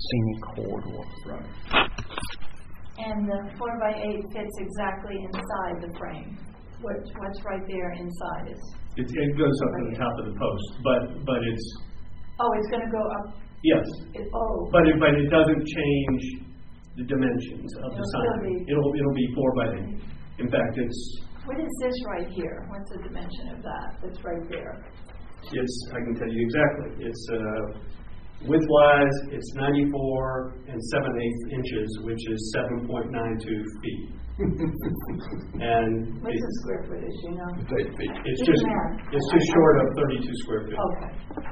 scenic corridor. Right. And the 4x8 fits exactly inside the frame. What's right there inside is? It goes up to the top of the post, but it's... Oh, it's going to go up? Yes. But it doesn't change the dimensions of the sign. It'll be 4x8. In fact, it's... What is this right here? What's the dimension of that that's right there? I can tell you exactly. It's width-wise, it's 94 7/8 inches, which is 7.92 feet. And what's the square footage? You know, it's 8 feet. It's just short of 32 square feet. Okay.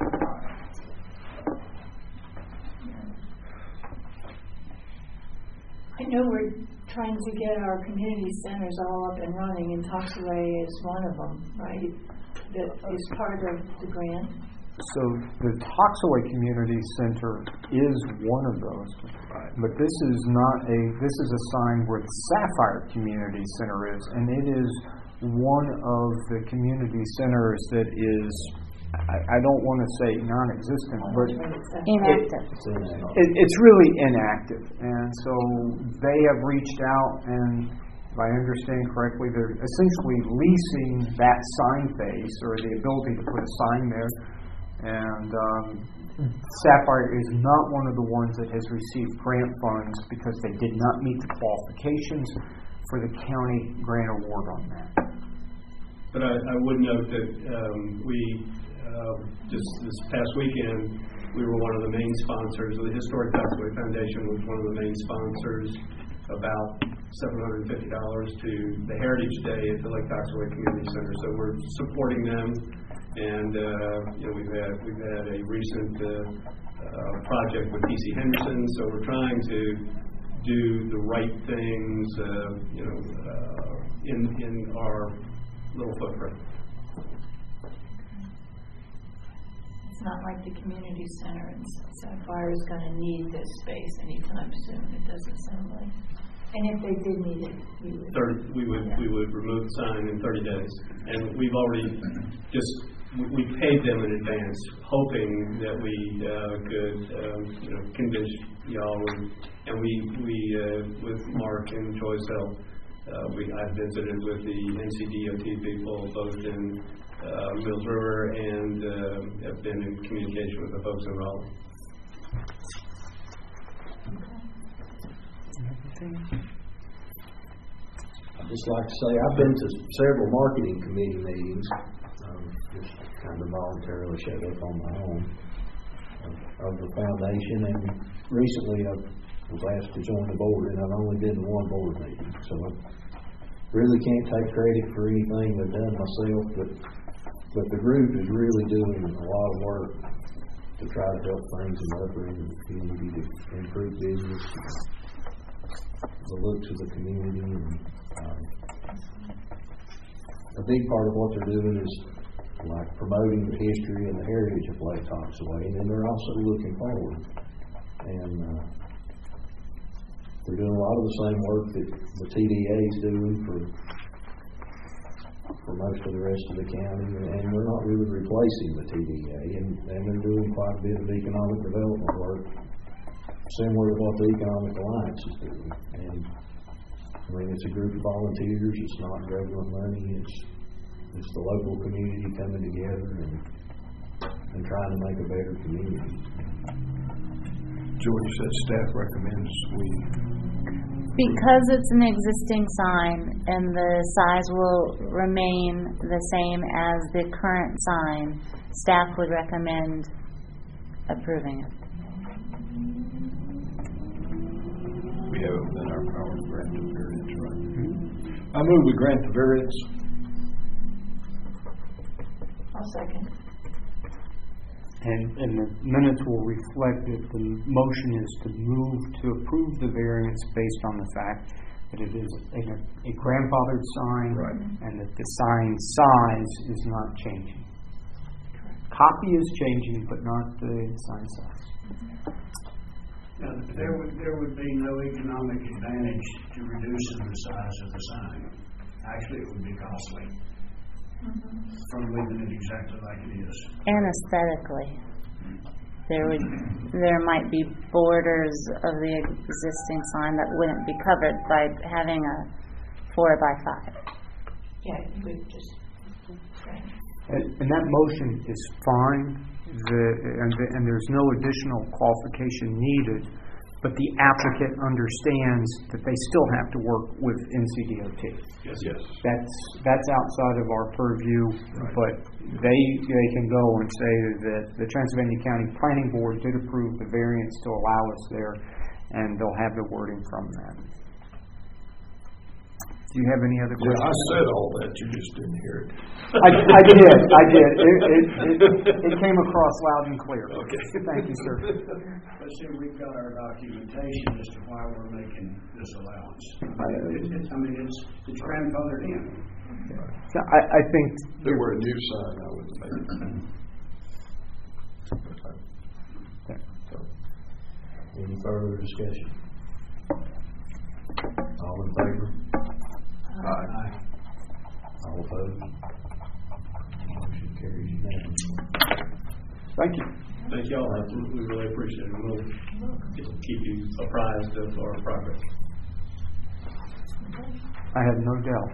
I know we're trying to get our community centers all up and running, and Toxaway is one of them, right? That is part of the grant. So the Toxaway Community Center is one of those, but this is a sign where the Sapphire Community Center is, and it is one of the community centers that is, I don't want to say non-existent, but inactive. It's really inactive, and so they have reached out, and if I understand correctly, they're essentially leasing that sign face or the ability to put a sign there. And Sapphire is not one of the ones that has received grant funds because they did not meet the qualifications for the county grant award on that. But I would note that we just this past weekend we were one of the main sponsors. The Historic Toxaway Foundation was one of the main sponsors. About $750 to the Heritage Day at the Lake Toxaway Community Center. So we're supporting them, and we've had a recent project with T.C. Henderson. So we're trying to do the right things, in our little footprint. It's not like the community center in Sapphire is going to need this space anytime soon. It doesn't sound like. And if they did need it, we would remove the sign in 30 days. And we've already we paid them in advance, hoping that we could convince y'all. And we with Mark and Joy's help, I visited with the NCDOT people both in Mills River and have been in communication with the folks in Raleigh. I'd just like to say I've been to several marketing committee meetings, just kind of voluntarily showed up on my own of the foundation, and recently I was asked to join the board, and I've only been to one board meeting, so I really can't take credit for anything they've done myself, but the group is really doing a lot of work to try to help things in the upper end of the community to improve business, the looks of the community, and a big part of what they're doing is like promoting the history and the heritage of Lake Toxaway, and then they're also looking forward, and they're doing a lot of the same work that the TDA is doing for most of the rest of the county, and we're not really replacing the TDA, and they're doing quite a bit of economic development work similar to what the Economic Alliance is doing. And I mean, it's a group of volunteers. It's not government money. It's the local community coming together and trying to make a better community. George said staff recommends we... Because it's an existing sign and the size will remain the same as the current sign, staff would recommend approving it. We have it within our power to grant the variance, right? Mm-hmm. I move we grant the variance. I'll second. And the minutes will reflect that the motion is to move to approve the variance based on the fact that it is a grandfathered sign, right, and that the sign size is not changing. Copy is changing, but not the sign size. Now, there would be no economic advantage to reducing the size of the sign. Actually, it would be costly from leaving it exactly like it is. And aesthetically. there might be borders of the existing sign that wouldn't be covered by having a 4x5. Yeah, you would just, right. And that motion is fine, and there's no additional qualification needed, but the applicant understands that they still have to work with NCDOT. Yes. That's outside of our purview, but they can go and say that the Transylvania County Planning Board did approve the variance to allow us there, and they'll have the wording from that. Do you have any other questions? I said all that, you just didn't hear it. I did. It came across loud and clear. Okay. Thank you, sir. Let's see, we've got our documentation as to why we're making this allowance. It's grandfathered in. I think If there were a new sign, I would make it. Any further discussion? All in favor? Aye. All opposed? Motion carries unanimously. Thank you. Thank y'all. We really appreciate it. We'll keep you apprised of our progress. I have no doubt.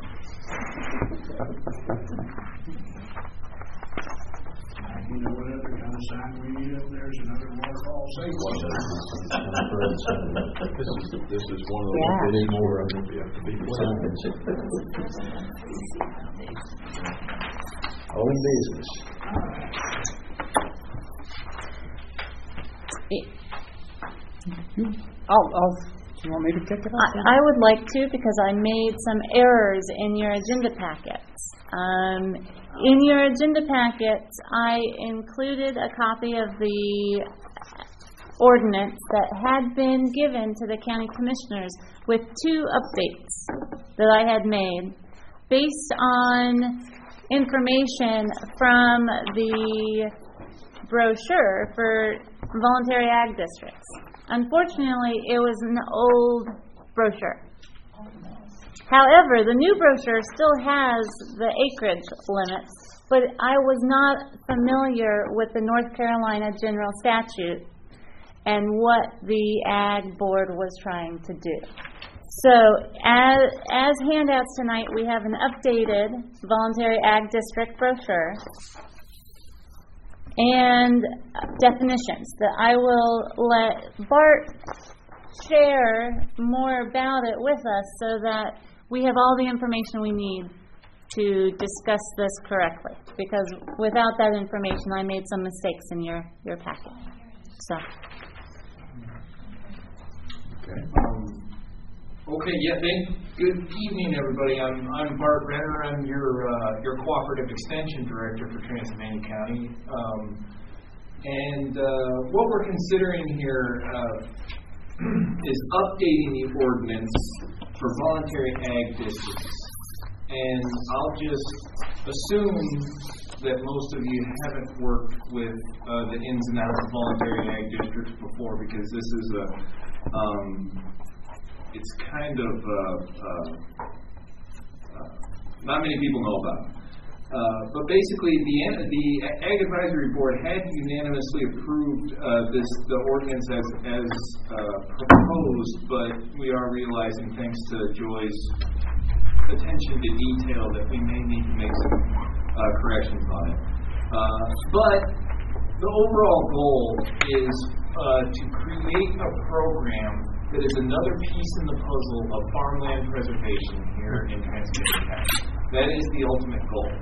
You know what other kind of sign we need up there is another waterfall safety sign. This is one of the ones that need more of them. Own business. You want me to kick it off? I would like to, because I made some errors in your agenda packets. In your agenda packets, I included a copy of the ordinance that had been given to the county commissioners with 2 updates that I had made based on information from the brochure for voluntary ag districts. Unfortunately, it was an old brochure. However, the new brochure still has the acreage limits, but I was not familiar with the North Carolina General Statute and what the Ag Board was trying to do. So, as handouts tonight, we have an updated voluntary ag district brochure and definitions that I will let Bart share more about it with us so that we have all the information we need to discuss this correctly. Because without that information, I made some mistakes in your packet. So. Good evening, everybody. I'm Bart Renner. I'm your Cooperative Extension Director for Transylvania County. What we're considering here is updating the ordinance for voluntary ag districts. And I'll just assume that most of you haven't worked with the ins and outs of voluntary ag districts before, because this is it's kind of not many people know about it. But basically, the Ag Advisory Board had unanimously approved the ordinance as proposed, but we are realizing, thanks to Joy's attention to detail, that we may need to make some corrections on it. But the overall goal is to create a program that is another piece in the puzzle of farmland preservation here in Transylvania County. That is the ultimate goal.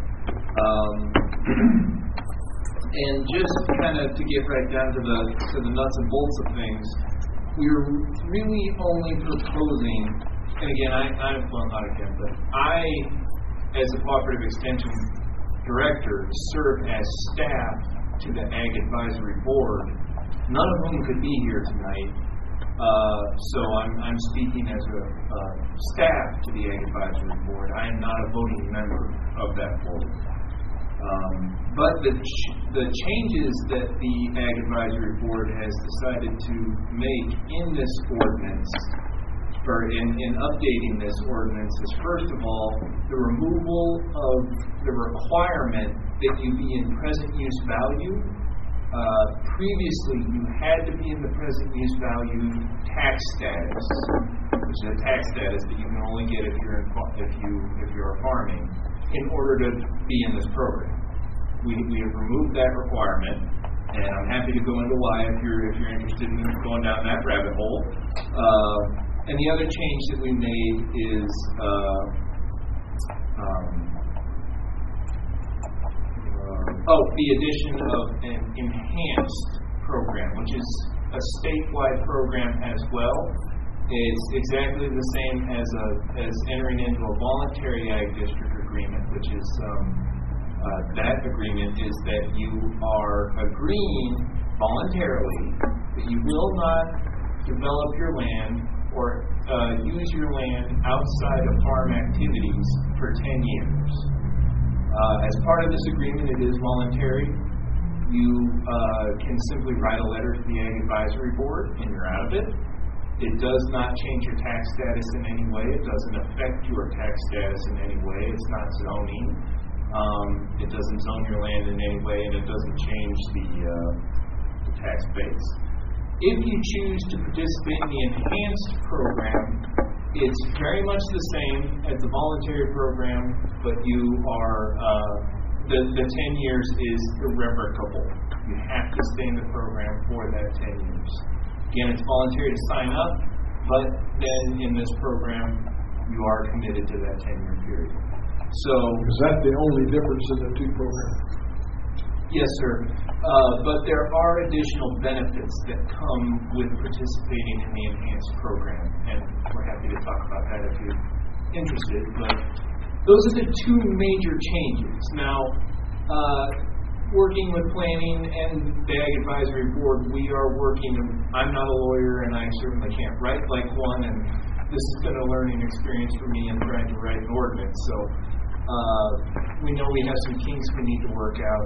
And just kind of to get right down to the nuts and bolts of things, we're really only proposing, and again, I, as a Cooperative Extension Director, serve as staff to the Ag Advisory Board, none of whom could be here tonight. So I'm speaking as a staff to the Ag Advisory Board. I am not a voting member of that board. But the changes that the Ag Advisory Board has decided to make in this ordinance, or in updating this ordinance, is first of all the removal of the requirement that you be in present use value Previously, you had to be in the present use value tax status, which is a tax status that you can only get if you're farming, in order to be in this program. We have removed that requirement, and I'm happy to go into why if you're interested in going down that rabbit hole. And the other change that we made is the addition of an enhanced program, which is a statewide program as well. It's exactly the same as entering into a voluntary ag district agreement, which is that agreement is that you are agreeing voluntarily that you will not develop your land or use your land outside of farm activities for 10 years. As part of this agreement, it is voluntary. You can simply write a letter to the Ag Advisory Board and you're out of it. It does not change your tax status in any way. It doesn't affect your tax status in any way. It's not zoning. It doesn't zone your land in any way, and it doesn't change the tax base. If you choose to participate in the enhanced program, it's very much the same as the voluntary program, but you are the 10 years is irrevocable. You have to stay in the program for that 10 years. Again, it's voluntary to sign up, but then in this program, you are committed to that 10-year period. So, is that the only difference in the two programs? Yes, sir. But there are additional benefits that come with participating in the enhanced program, and we're happy to talk about that if you're interested. But those are the two major changes. Now, working with planning and the Ag Advisory Board, we are working. I'm not a lawyer, and I certainly can't write like one, and this has been a learning experience for me in trying to write an ordinance. So we know we have some kinks we need to work out.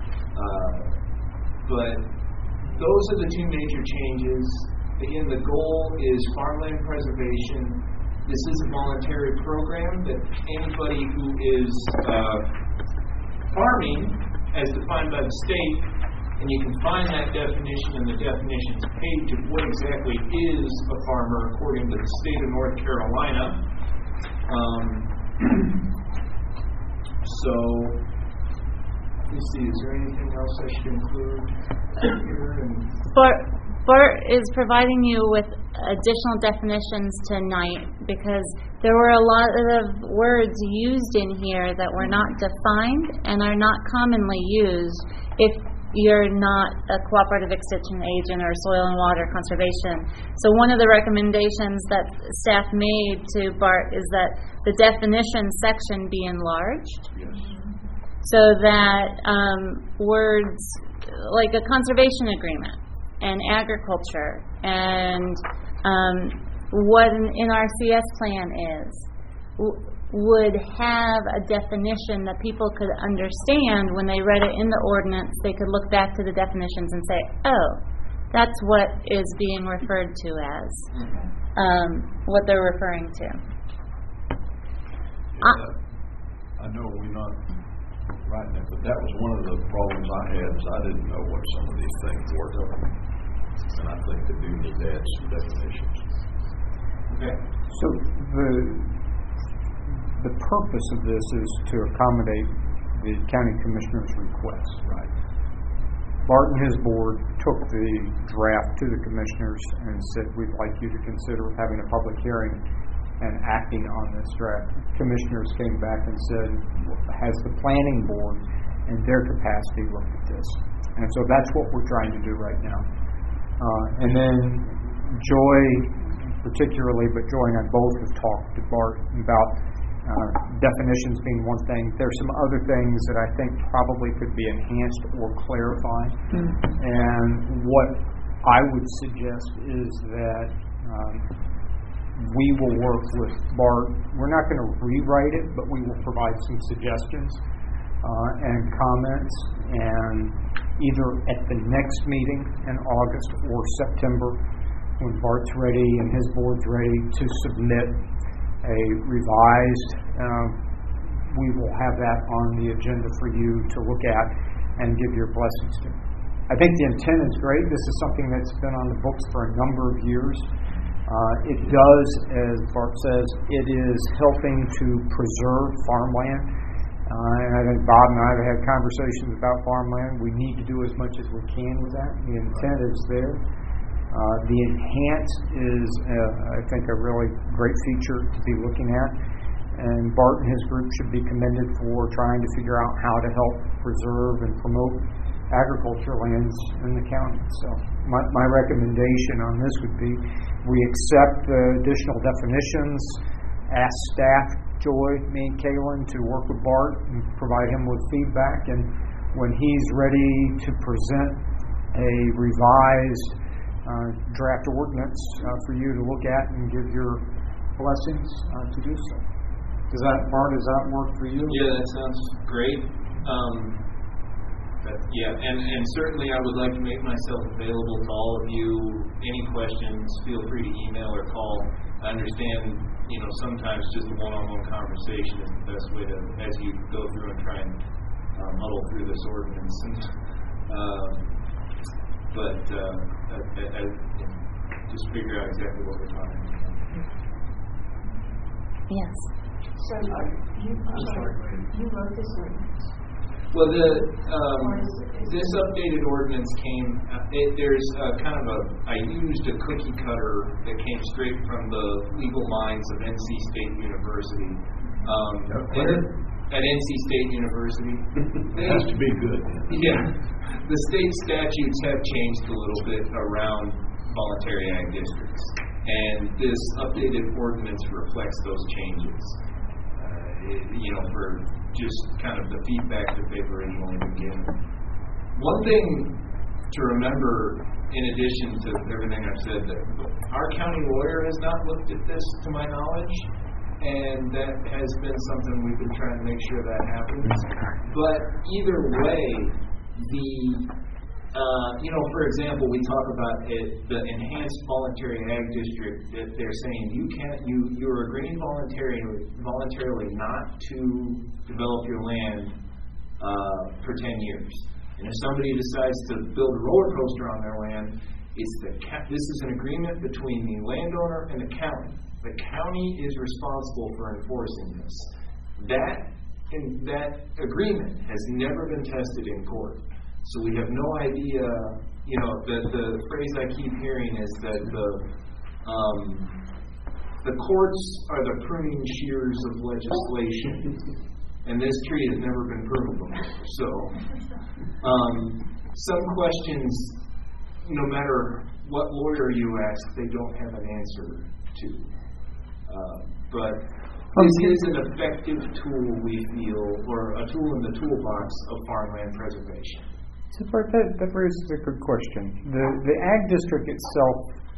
But those are the two major changes. Again, the goal is farmland preservation. This is a voluntary program that anybody who is farming, as defined by the state, and you can find that definition in the definitions page of what exactly is a farmer according to the state of North Carolina. So, let's see, is there anything else I should include here? Bart is providing you with additional definitions tonight because there were a lot of words used in here that were not defined and are not commonly used if you're not a cooperative extension agent or soil and water conservation. So one of the recommendations that staff made to Bart is that the definition section be enlarged. Yes. So that words like a conservation agreement and agriculture and what an NRCS plan is would have a definition that people could understand when they read it in the ordinance. They could look back to the definitions and say, oh, that's what is being referred to as what they're referring to. I know we're not writing it, but that was one of the problems I had is I didn't know what some of these things were. And I think they do need to add some definitions. Okay. So the purpose of this is to accommodate the county commissioner's request. Right. Bart and his board took the draft to the commissioners and said, we'd like you to consider having a public hearing and acting on this draft. Commissioners came back and said, has the planning board in their capacity looked at this? And so that's what we're trying to do right now. And then Joy, particularly, but Joy and I both have talked to Bart about definitions being one thing. There's some other things that I think probably could be enhanced or clarified. And what I would suggest is that we will work with Bart. We're not going to rewrite it, but we will provide some suggestions and comments, and either at the next meeting in August or September, when Bart's ready and his board's ready to submit a revised, we will have that on the agenda for you to look at and give your blessings to. I think the intent is great. This is something that's been on the books for a number of years. It does, as Bart says, it is helping to preserve farmland. And I think Bob and I have had conversations about farmland. We need to do as much as we can with that. The intent is there. The enhance is, I think, a really great feature to be looking at. And Bart and his group should be commended for trying to figure out how to help preserve and promote agriculture lands in the county. So my recommendation on this would be we accept the additional definitions, ask staff, Joy, me, and Kaylin, to work with Bart and provide him with feedback. And when he's ready to present a revised draft ordinance for you to look at and give your blessings to do so. Bart, does that work for you? Yeah, that sounds great. And certainly I would like to make myself available to all of you. Any questions, feel free to email or call. I understand, sometimes just a one-on-one conversation is the best way to, as you go through and try and muddle through this ordinance. But just figure out exactly what we're talking about. Yes. So you wrote this ordinance? Well, this updated ordinance came. There's kind of I used a cookie cutter that came straight from the legal minds of NC State University. At NC State University, It has to be good. Yeah, the state statutes have changed a little bit around voluntary ag districts, and this updated ordinance reflects those changes. For just kind of the feedback that they've originally been given. One thing to remember, in addition to everything I've said, that our county lawyer has not looked at this, to my knowledge, and that has been something we've been trying to make sure that happens. But either way, for example, we talk about the enhanced voluntary ag district. That they're saying you're agreeing voluntarily not to develop your land for 10 years. And if somebody decides to build a roller coaster on their land, this is an agreement between the landowner and the county. The county is responsible for enforcing this. That agreement has never been tested in court. So we have no idea, the phrase I keep hearing is that the courts are the pruning shears of legislation, and this tree has never been pruned before. So some questions, no matter what lawyer you ask, they don't have an answer to. But this is an effective tool, we feel, or a tool in the toolbox of farmland preservation. So, Bart, that raises a good question. The ag district itself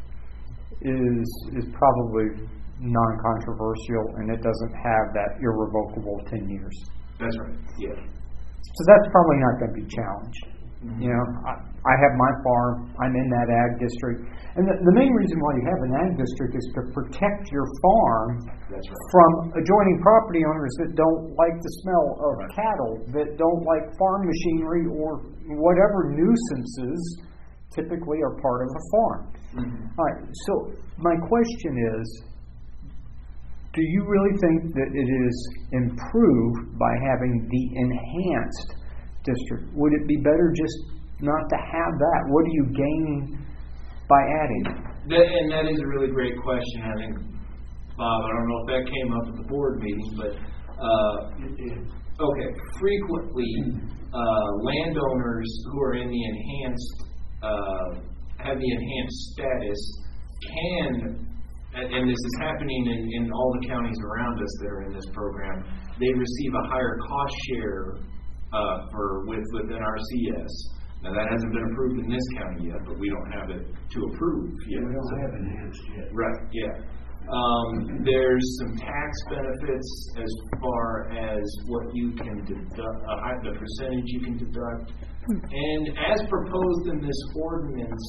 is probably non-controversial, and it doesn't have that irrevocable 10 years. That's right. Yeah. So that's probably not going to be challenged. Mm-hmm. I have my farm. I'm in that ag district, and the main reason why you have an ag district is to protect your farm from adjoining property owners that don't like the smell of cattle, that don't like farm machinery, or whatever nuisances typically are part of a farm. Mm-hmm. All right. So my question is, do you really think that it is improved by having the enhanced district? Would it be better just not to have that? What do you gain by adding it? And that is a really great question. I think, Bob, I don't know if that came up at the board meeting, but frequently landowners who are in the enhanced, have the enhanced status can, and this is happening in all the counties around us that are in this program, they receive a higher cost share within RCS. Now that hasn't been approved in this county yet, but we don't have it to approve yet. We don't have enhanced yet. Right, yeah. There's some tax benefits as far as what you can deduct, the percentage you can deduct. And as proposed in this ordinance,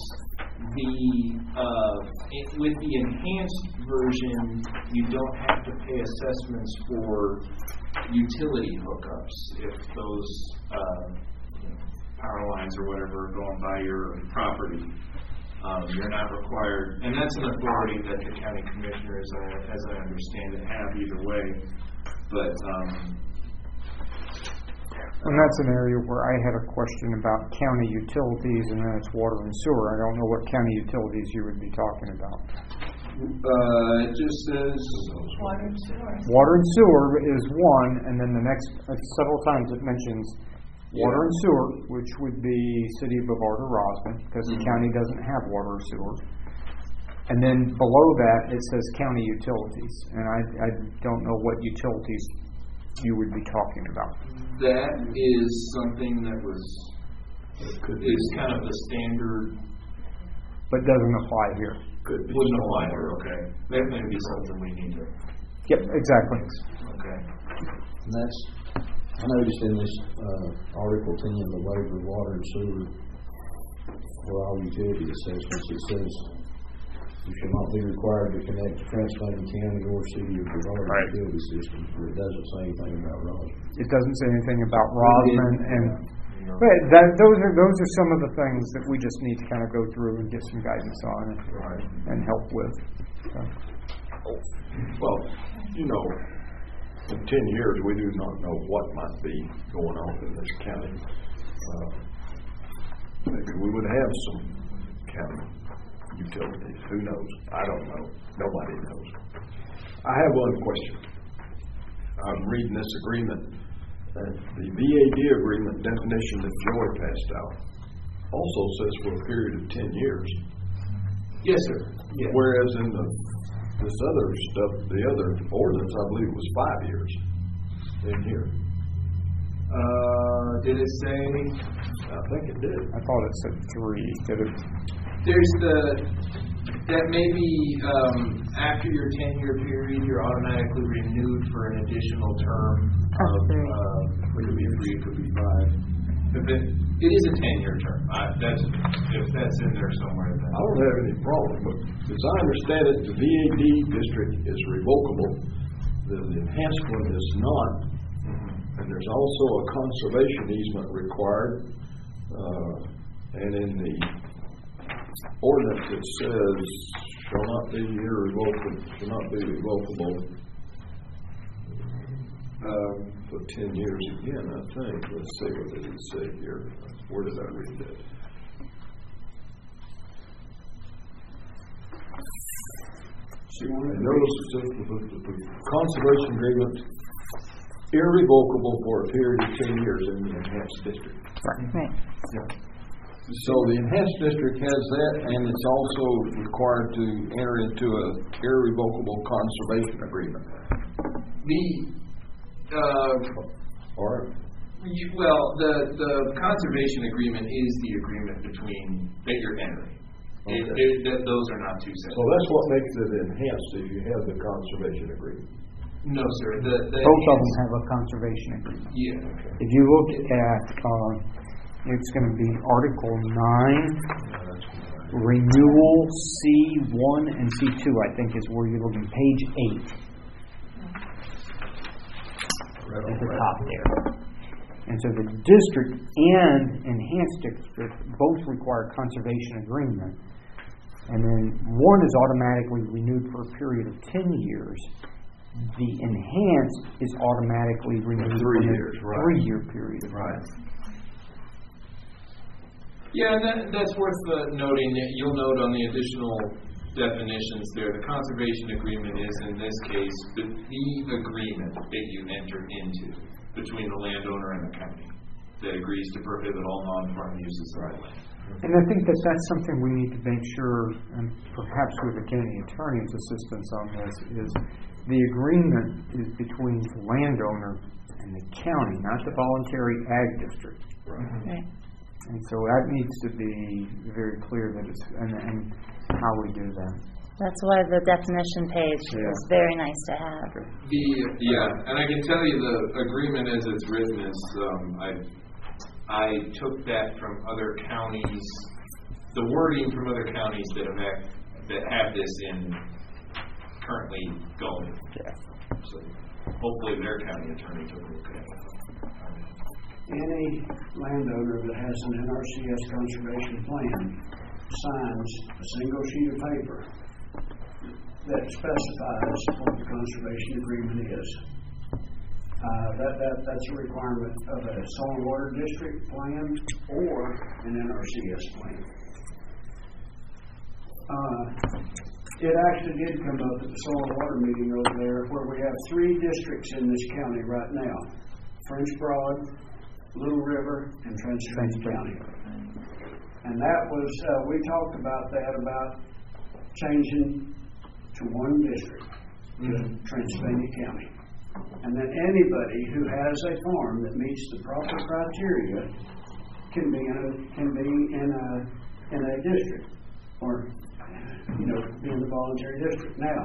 with the enhanced version, you don't have to pay assessments for utility hookups if those power lines or whatever going by your property. You're not required, and that's an authority that the county commissioners, as I understand it, have either way. But and that's an area where I had a question about county utilities, and then it's water and sewer. I don't know what county utilities you would be talking about. it just says Water and sewer. Water and sewer is one, and then the next, several times it mentions water and sewer, which would be City of Brevard or Rosman, because the county doesn't have water or sewer. And then below that, it says county utilities, and I don't know what utilities you would be talking about. that is something that is kind of the standard. But doesn't apply here. Could be. Wouldn't apply here. Okay, that may be something we need to. Yep, exactly. Okay. And that's, I noticed in this Article 10, the waiver of water and sewer for all utility assessments, it says you shall not be required to connect to Transplain County or City of Brevard utility system. It doesn't say anything about Rosman. It doesn't say anything about Rosman, and those are some of the things that we just need to kind of go through and get some guidance on and help with. So. Well, in 10 years, we do not know what might be going on in this county. Maybe we would have some county utilities. Who knows? I don't know. Nobody knows. I have one question. I'm reading this agreement. The VAD agreement definition that Joy passed out also says for a period of 10 years. Yes, sir. Yes. Whereas in this other stuff, the other ordinance, I believe, was 5 years in here. Did it say? I think it did. I thought it said 3. Did it? There's that maybe after your 10-year period, you're automatically renewed for an additional term of, it could be 3, it could be 5. It is a 10-year term. If that's in there somewhere. Then. I don't have any problem, but as I understand it, the VAD district is revocable. The enhanced one is not. And there's also a conservation easement required. And in the ordinance it says shall not be revocable for 10 years again, I think. Let's see, what did it say here? Where did I read that? And notice it says the conservation agreement irrevocable for a period of 10 years in the enhanced district. Right. Yeah. So the enhanced district has that, and it's also required to enter into an irrevocable conservation agreement. The conservation agreement is the agreement that you're entering. Okay. Those are not two separate. So that's what makes it enhanced, if you have the conservation agreement. No, sir. Both of them have a conservation agreement. Yeah. Okay. If you look at, it's going to be Article 9, Renewal C1 and C2, I think is where you're looking. Page 8. Right at the top there. And so the district and enhanced district both require conservation agreement. And then one is automatically renewed for a period of 10 years. The enhanced is automatically renewed for a 3-year period of time. Yeah, that's worth noting. You'll note on the additional definitions there, the conservation agreement is, in this case, the agreement that you enter into between the landowner and the county that agrees to prohibit all non-farm uses of the land. And I think that that's something we need to make sure, and perhaps with the county attorney's assistance on this, is the agreement is between the landowner and the county, not the voluntary ag district. Right. And so that needs to be very clear that it's and how we do that. That's why the definition page is very nice to have. And I can tell you the agreement as it's written is I took that from other counties, the wording from other counties that have this in currently going. Yeah. So hopefully their county attorney took a look at it. any landowner that has an NRCS conservation plan signs a single sheet of paper that specifies what the conservation agreement is. That's a requirement of a soil and water district plan or an NRCS plan. It actually did come up at the soil and water meeting over there, where we have 3 districts in this county right now: French Broad, Little River, and Transylvania County. And that was, we talked about that, about changing to one district, Transylvania County. And then anybody who has a farm that meets the proper criteria can be in a district, or be in the voluntary district. Now,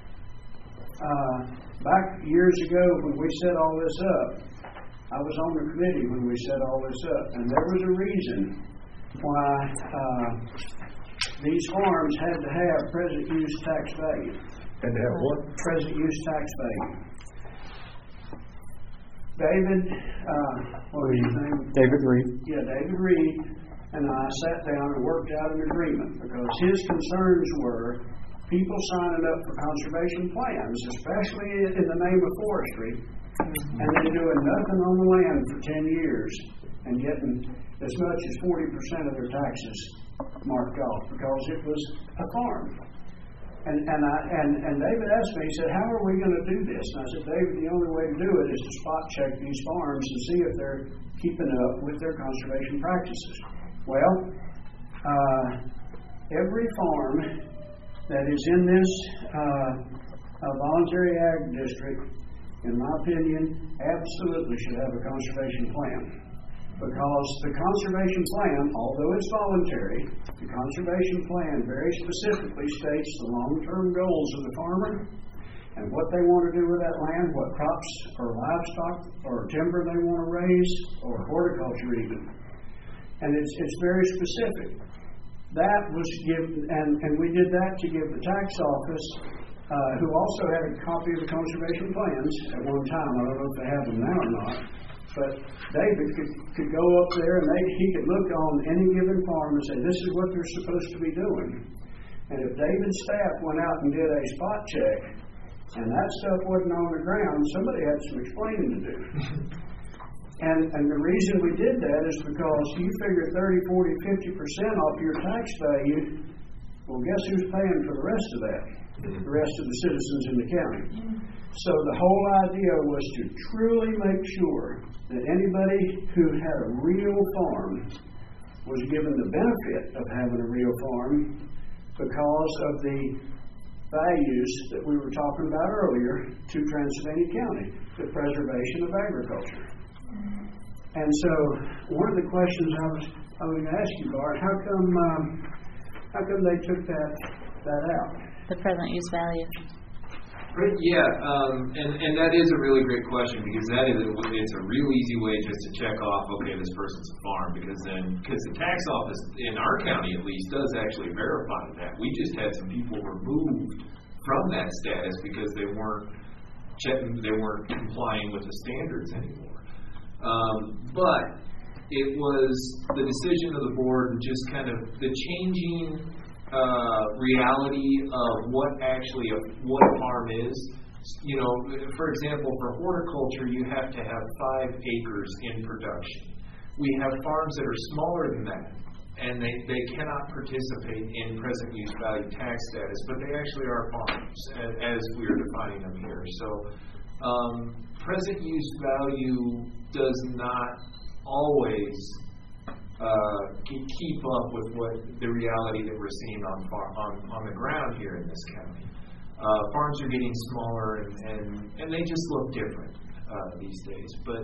back years ago when we set all this up, I was on the committee when we set all this up, and there was a reason why these farms had to have present use tax value. Had to have what? Present use tax value. David, what was his name? David Reed. Yeah, David Reed and I sat down and worked out an agreement, because his concerns were people signing up for conservation plans, especially in the name of forestry, and then doing nothing on the land for 10 years and getting as much as 40% of their taxes marked off because it was a farm. And David asked me, he said, how are we going to do this? And I said, David, the only way to do it is to spot check these farms and see if they're keeping up with their conservation practices. Well, every farm that is in this voluntary ag district, in my opinion, absolutely should have a conservation plan. Because the conservation plan, although it's voluntary, the conservation plan very specifically states the long-term goals of the farmer and what they want to do with that land, what crops or livestock or timber they want to raise, or horticulture even. And it's very specific. That was given, and we did that to give the tax office, who also had a copy of the conservation plans at one time. I don't know if they have them now or not. But David could go up there and he could look on any given farm and say, this is what they're supposed to be doing. And if David's staff went out and did a spot check and that stuff wasn't on the ground, somebody had some explaining to do. And the reason we did that is because you figure 30, 40, 50% off your tax value, well, guess who's paying for the rest of that? The rest of the citizens in the county. So the whole idea was to truly make sure that anybody who had a real farm was given the benefit of having a real farm because of the values that we were talking about earlier to Transylvania County, the preservation of agriculture. And so one of the questions I was going to ask you, Bart, how come they took that out? The present use value. Yeah, and that is a really great question, because it's a real easy way just to check off, okay, this person's a farm, because the tax office in our county at least does actually verify that. We just had some people removed from that status because they weren't complying with the standards anymore. But it was the decision of the board and just kind of the changing reality of what a farm is. For example, for horticulture, you have to have 5 acres in production. We have farms that are smaller than that, and they cannot participate in present use value tax status, but they actually are farms, as we are defining them here. So present use value does not always keep up with what the reality that we're seeing on the ground here in this county. Farms are getting smaller, and they just look different these days. But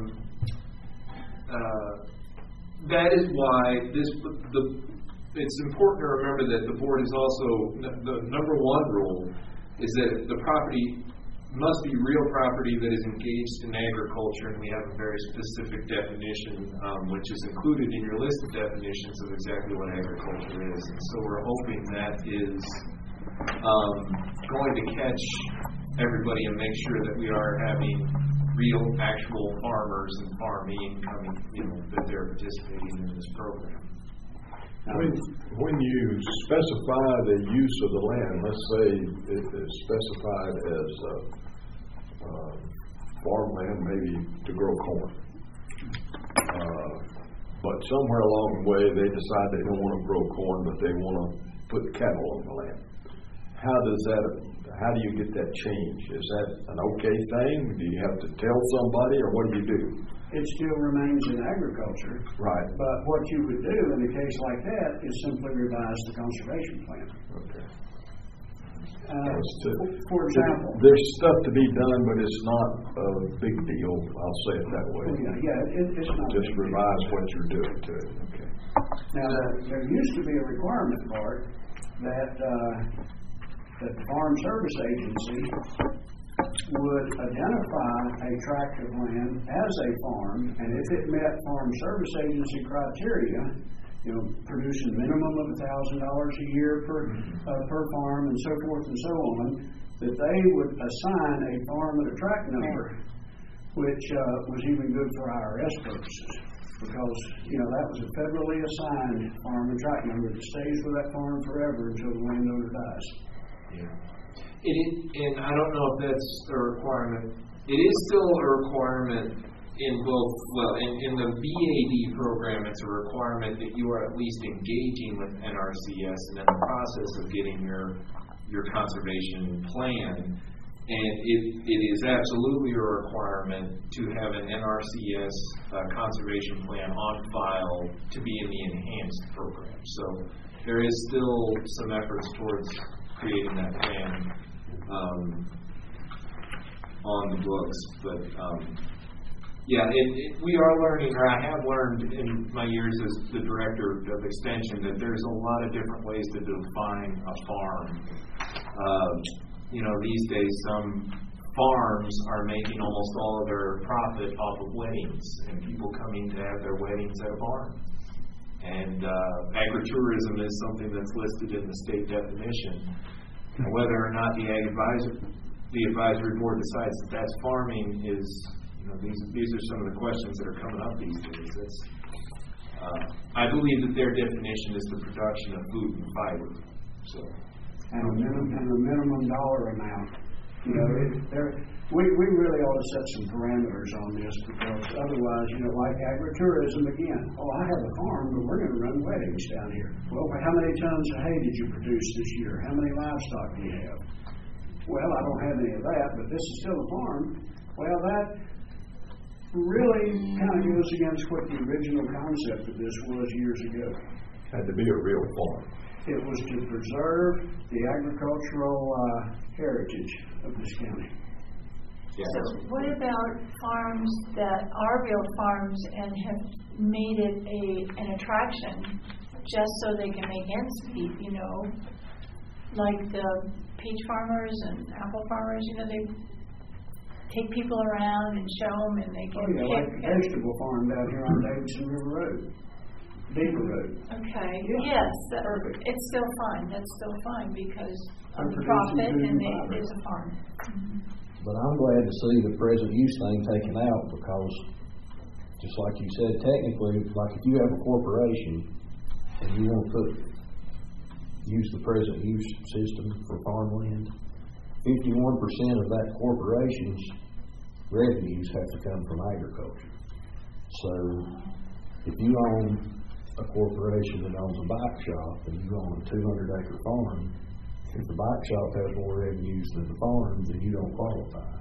that is why it's important to remember that the board is also, the number one rule is that the property must be real property that is engaged in agriculture, and we have a very specific definition, which is included in your list of definitions of exactly what agriculture is. And so we're hoping that is going to catch everybody and make sure that we are having real, actual farmers and farming coming, that they're participating in this program. When you specify the use of the land, let's say it is specified as farmland, maybe to grow corn. But somewhere along the way, they decide they don't want to grow corn, but they want to put cattle on the land. How do you get that change? Is that an okay thing? Do you have to tell somebody, or what do you do? It still remains in agriculture. Right. But what you would do in a case like that is simply revise the conservation plan. Okay. For example, there's stuff to be done, but it's not a big deal. I'll say it that way. It's not. Just revise what you're doing to it. Okay. Now, there used to be a requirement, Bart, that the Farm Service Agency would identify a tract of land as a farm, and if it met Farm Service Agency criteria, producing minimum of $1,000 a year per farm, and so forth and so on, that they would assign a farm and a tract number, which was even good for IRS purposes, because that was a federally assigned farm and tract number that stays with that farm forever until the landowner dies. Yeah. And I don't know if that's a requirement. It is still a requirement in both, in the VAD program, it's a requirement that you are at least engaging with NRCS and in the process of getting your conservation plan. And it is absolutely a requirement to have an NRCS conservation plan on file to be in the enhanced program. So there is still some efforts towards creating that plan on the books, but we are learning, or I have learned in my years as the director of extension, that there's a lot of different ways to define a farm. These days some farms are making almost all of their profit off of weddings and people coming to have their weddings at a barn. And agritourism is something that's listed in the state definition. Whether or not the advisory board decides that that's farming is, these are some of the questions that are coming up these days. I believe that their definition is the production of food and fiber. And a minimum dollar amount. We really ought to set some parameters on this, because otherwise, like agritourism again. I have a farm, but we're going to run weddings down here. Well, how many tons of hay did you produce this year? How many livestock do you have? Well, I don't have any of that, but this is still a farm. Well, that really kind of goes against what the original concept of this was years ago. Had to be a real farm. It was to preserve the agricultural heritage of this county. Yeah. So what about farms that are real farms and have made it an attraction just so they can make ends meet, like the peach farmers and apple farmers, they take people around and show them, and they can pick. Like the vegetable farm down here on Davidson River Road. Beaver Road. Okay. Yeah. Yes, it's still fine. That's still fine because of the profit, and it is a farm. Mm-hmm. But I'm glad to see the present use thing taken out, because just like you said, technically, like if you have a corporation and you want to use the present use system for farmland, 51% of that corporation's revenues have to come from agriculture. So if you own a corporation that owns a bike shop and you own a 200-acre farm, if the bike shop has more revenues than the farm, then you don't qualify.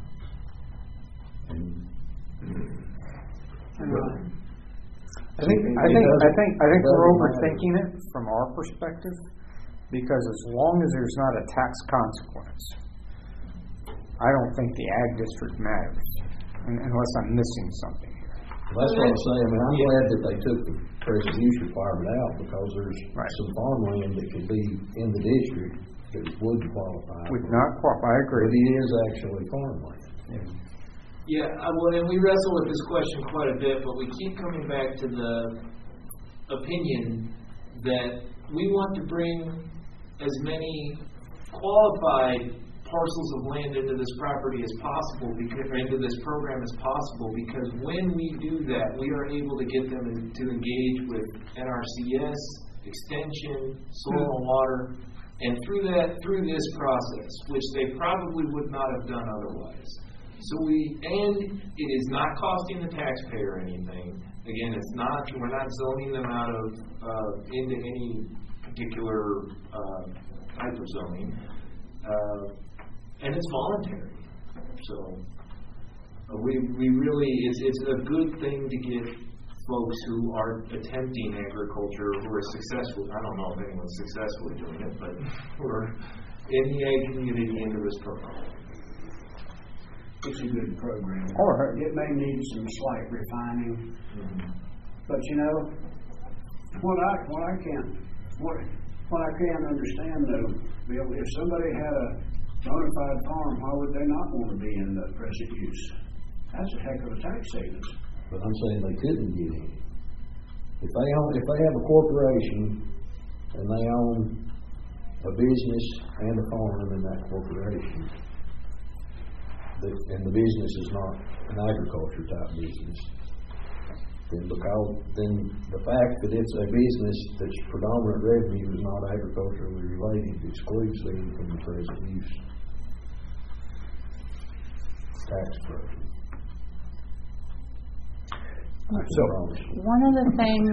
I think we're overthinking it from our perspective, because as long as there's not a tax consequence, I don't think the ag district matters, unless I'm missing something here. Well, that's what I'm saying. I'm glad that they took the present use requirement out, because there's some farmland that could be in the district that would qualify. Would not qualify, I agree. But it is actually farmland. And we wrestle with this question quite a bit, but we keep coming back to the opinion that we want to bring as many qualified parcels of land into this property as possible, or into this program as possible, because when we do that, we are able to get them to engage with NRCS, Extension, Soil and Water, and through this process, which they probably would not have done otherwise. And it is not costing the taxpayer anything. Again, we're not zoning them out of into any particular type of zoning, and it's voluntary. So we really, it's a good thing to get folks who are attempting agriculture, who are successful. I don't know if anyone's successfully doing it, but who are in the ag community into this program. It's a good program. Or it may need some slight refining, but you know what I can't understand though, Bill, if somebody had a bona fide farm, why would they not want to be in the present use? That's a heck of a tax savings. But I'm saying they couldn't get in. If they have a corporation and they own a business and a farm in that corporation, and the business is not an agriculture type business, then the fact that it's a business that's predominant revenue is not agriculturally related excludes them from the present use tax structure. So one of the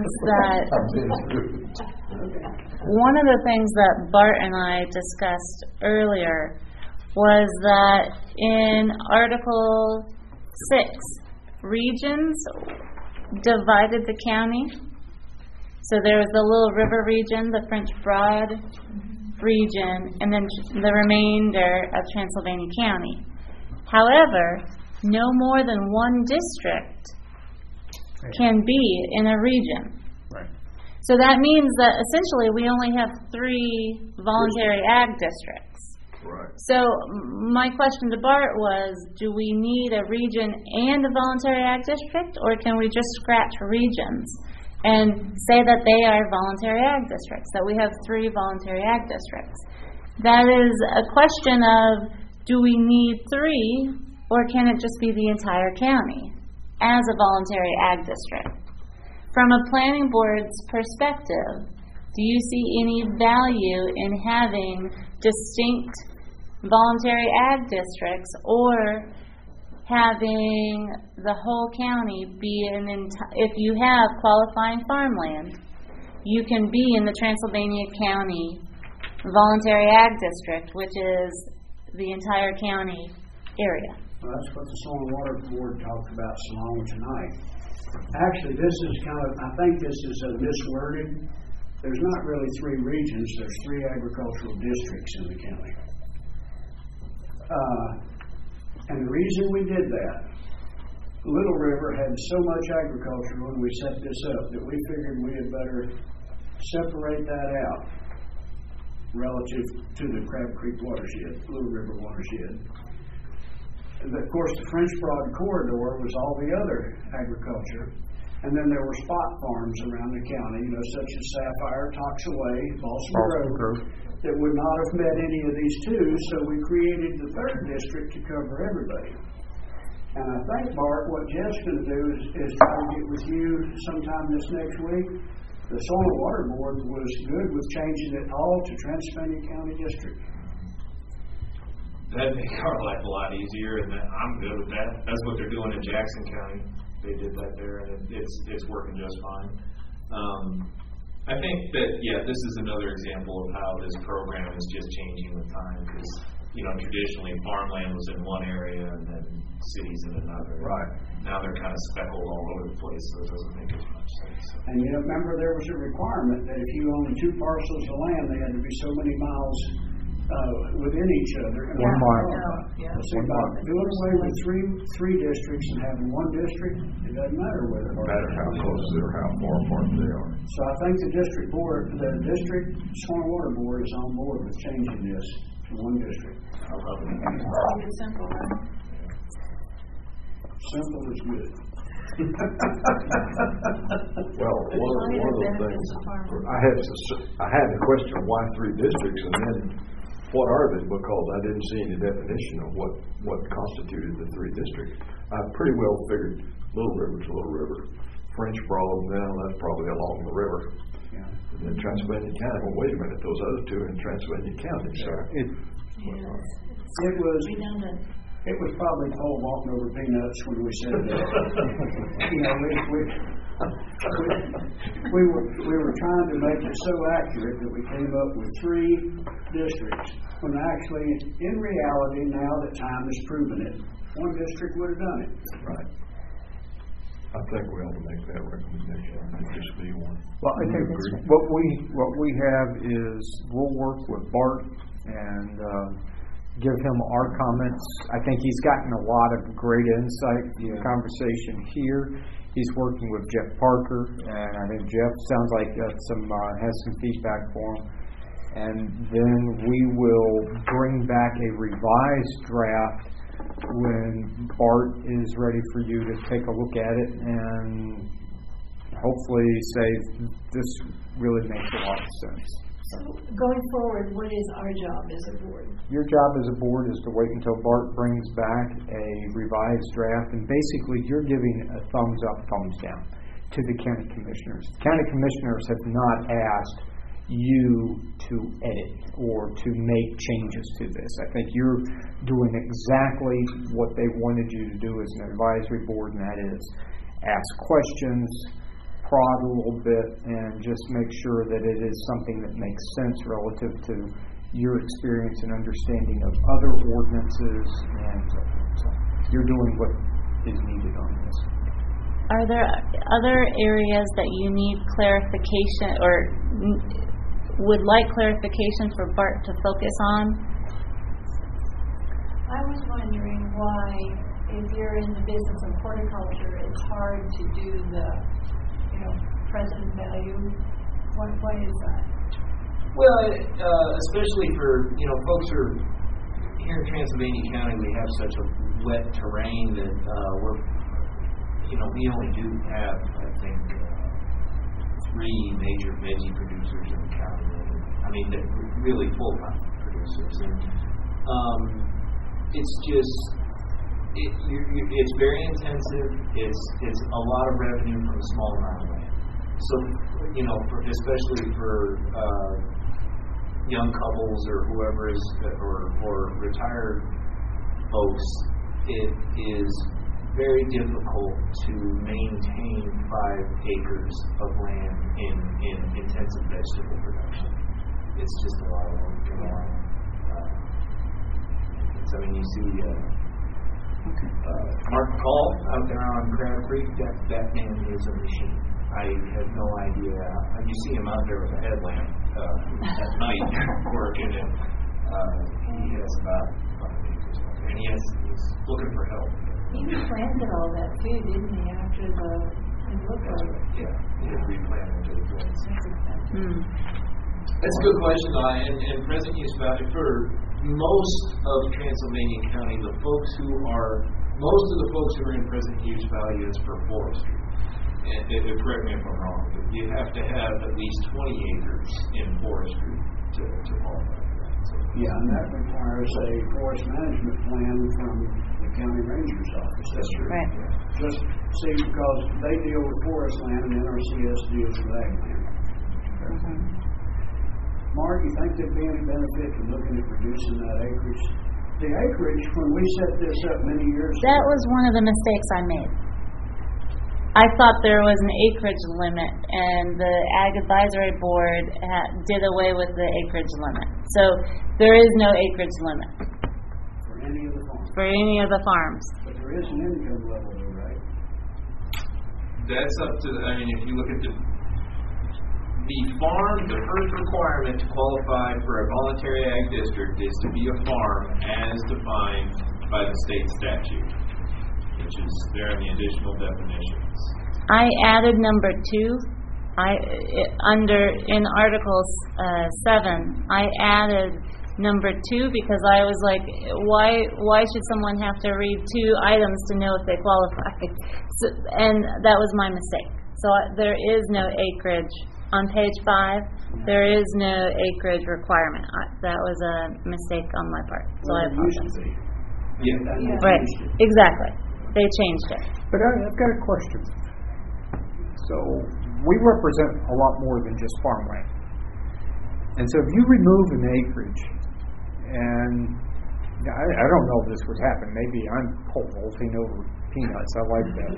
things that Bart and I discussed earlier was that in Article 6, regions divided the county. So there was the Little River region, the French Broad region, and then the remainder of Transylvania County. However, no more than one district can be in a region. Right. So that means that essentially we only have 3 voluntary ag districts. Right. So my question to Bart was, do we need a region and a voluntary ag district, or can we just scratch regions and say that they are voluntary ag districts, that we have 3 voluntary ag districts? That is a question of, do we need 3, or can it just be the entire county as a voluntary ag district? From a planning board's perspective, do you see any value in having distinct voluntary ag districts, or having the whole county be if you have qualifying farmland, you can be in the Transylvania County voluntary ag district, which is the entire county area. Well, that's what the Soil and Water Board talked about so long tonight. Actually, this is I think this is misworded. There's not really 3 regions, there's 3 agricultural districts in the county. And the reason we did that, Little River had so much agriculture when we set this up that we figured we had better separate that out relative to the Crab Creek watershed, Little River watershed. And of course, the French Broad corridor was all the other agriculture. And then there were spot farms around the county, such as Sapphire, Toxaway, Balsam Grove, that would not have met any of these 2, so we created the 3rd district to cover everybody. And I think, Bart, what Jeff's going to do is try to get with you sometime this next week. The Soil and Water Board was good with changing it all to Transylvania County District. That'd make our life a lot easier, and I'm good with that. That's what they're doing in Jackson County. They did that there, and it's working just fine. I think that, this is another example of how this program is just changing with time, because, traditionally farmland was in one area and then cities in another. Right. Now they're kind of speckled all over the place, so it doesn't make as much sense. And remember there was a requirement that if you owned 2 parcels of land, they had to be so many miles within each other. And 1 mile. See, about doing away with three districts and having 1 district, it doesn't matter whether No matter how close they are, how far apart they are. So I think the district Soil and Water Board is on board with changing this to 1 district. It's simple, right? Simple is good. Well, one of the things I had the question, why 3 districts, and then what are they? Because I didn't see any definition of what constituted the three districts. I pretty well figured Little River's Little River, French Broad, now that's probably along the river. Yeah. And then Transylvania County, well, wait a minute, those other two are in Transylvania County, so. It was redundant. It was probably Paul walking over peanuts when we said that. You know, we were trying to make it so accurate that we came up with three districts, when actually, in reality, now that time has proven it, one district would have done it. Right. I think we ought to make that recommendation, just be one. Well, I think what we have is we'll work with Bart and give him our comments. I think he's gotten a lot of great insight in the conversation here. He's working with Jeff Parker, and I think Jeff sounds like has some feedback for him. And then we will bring back a revised draft when Bart is ready for you to take a look at it and hopefully say this really makes a lot of sense. So going forward, what is our job as a board? Your job as a board is to wait until Bart brings back a revised draft, and basically you're giving a thumbs up, thumbs down to the county commissioners. The county commissioners have not asked you to edit or to make changes to this. I think you're doing exactly what they wanted you to do as an advisory board, and that is ask questions, prod a little bit, and just make sure that it is something that makes sense relative to your experience and understanding of other ordinances, and so you're doing what is needed on this. Are there other areas that you need clarification or would like clarification for Bart to focus on? I was wondering why, if you're in the business of horticulture, it's hard to do the present value. Why is that? Well, especially for folks who are here in Transylvania County, we have such a wet terrain that we only do have, I think, 3 major veggie producers in the county. I mean, they're really full-time producers, and it's just it's very intensive. It's a lot of revenue from a small amount of land. So, especially for young couples or whoever is, or retired folks, it is very difficult to maintain 5 acres of land in intensive vegetable production. It's just a lot of work going on. You see Mark Call out there on Crab Creek. That man is a machine. I have no idea. You see him out there with a headlamp at night working, and he has about 5 acres out there, and he's looking for help. He replanted all that too, didn't he? After the look of it. Yeah, he had replanted it. That's expensive. That's a good question, and present use value for most of Transylvania County, most of the folks who are in present use value is for forestry. And correct me if I'm wrong, but you have to have at least 20 acres in forestry to qualify for that. So, yeah, and that requires a forest management plan from the county ranger's office. That's true. Right. Yeah. Just see, because they deal with forest land and NRCS deals with ag land. Mm-hmm. Mark, you think there'd be any benefit to looking at reducing that acreage? The acreage, when we set this up many years ago. That was one of the mistakes I made. I thought there was an acreage limit, and the Ag Advisory Board did away with the acreage limit. So there is no acreage limit For any of the farms. for any of the farms. But there is an income level though, right? That's up to, if you look at the farm, the first requirement to qualify for a voluntary ag district is to be a farm as defined by the state statute, which is there in the additional definitions. I added number 2. In Article 7, I added number 2 because I was like, why should someone have to read 2 items to know if they qualify? And that was my mistake. So there is no acreage. On page 5, There is no acreage requirement. That was a mistake on my part, so I apologize. Yeah. Right, exactly. They changed it. But I've got a question. So we represent a lot more than just farmland. And so if you remove an acreage, and I don't know if this would happen. Maybe I'm pole vaulting over peanuts. I like that.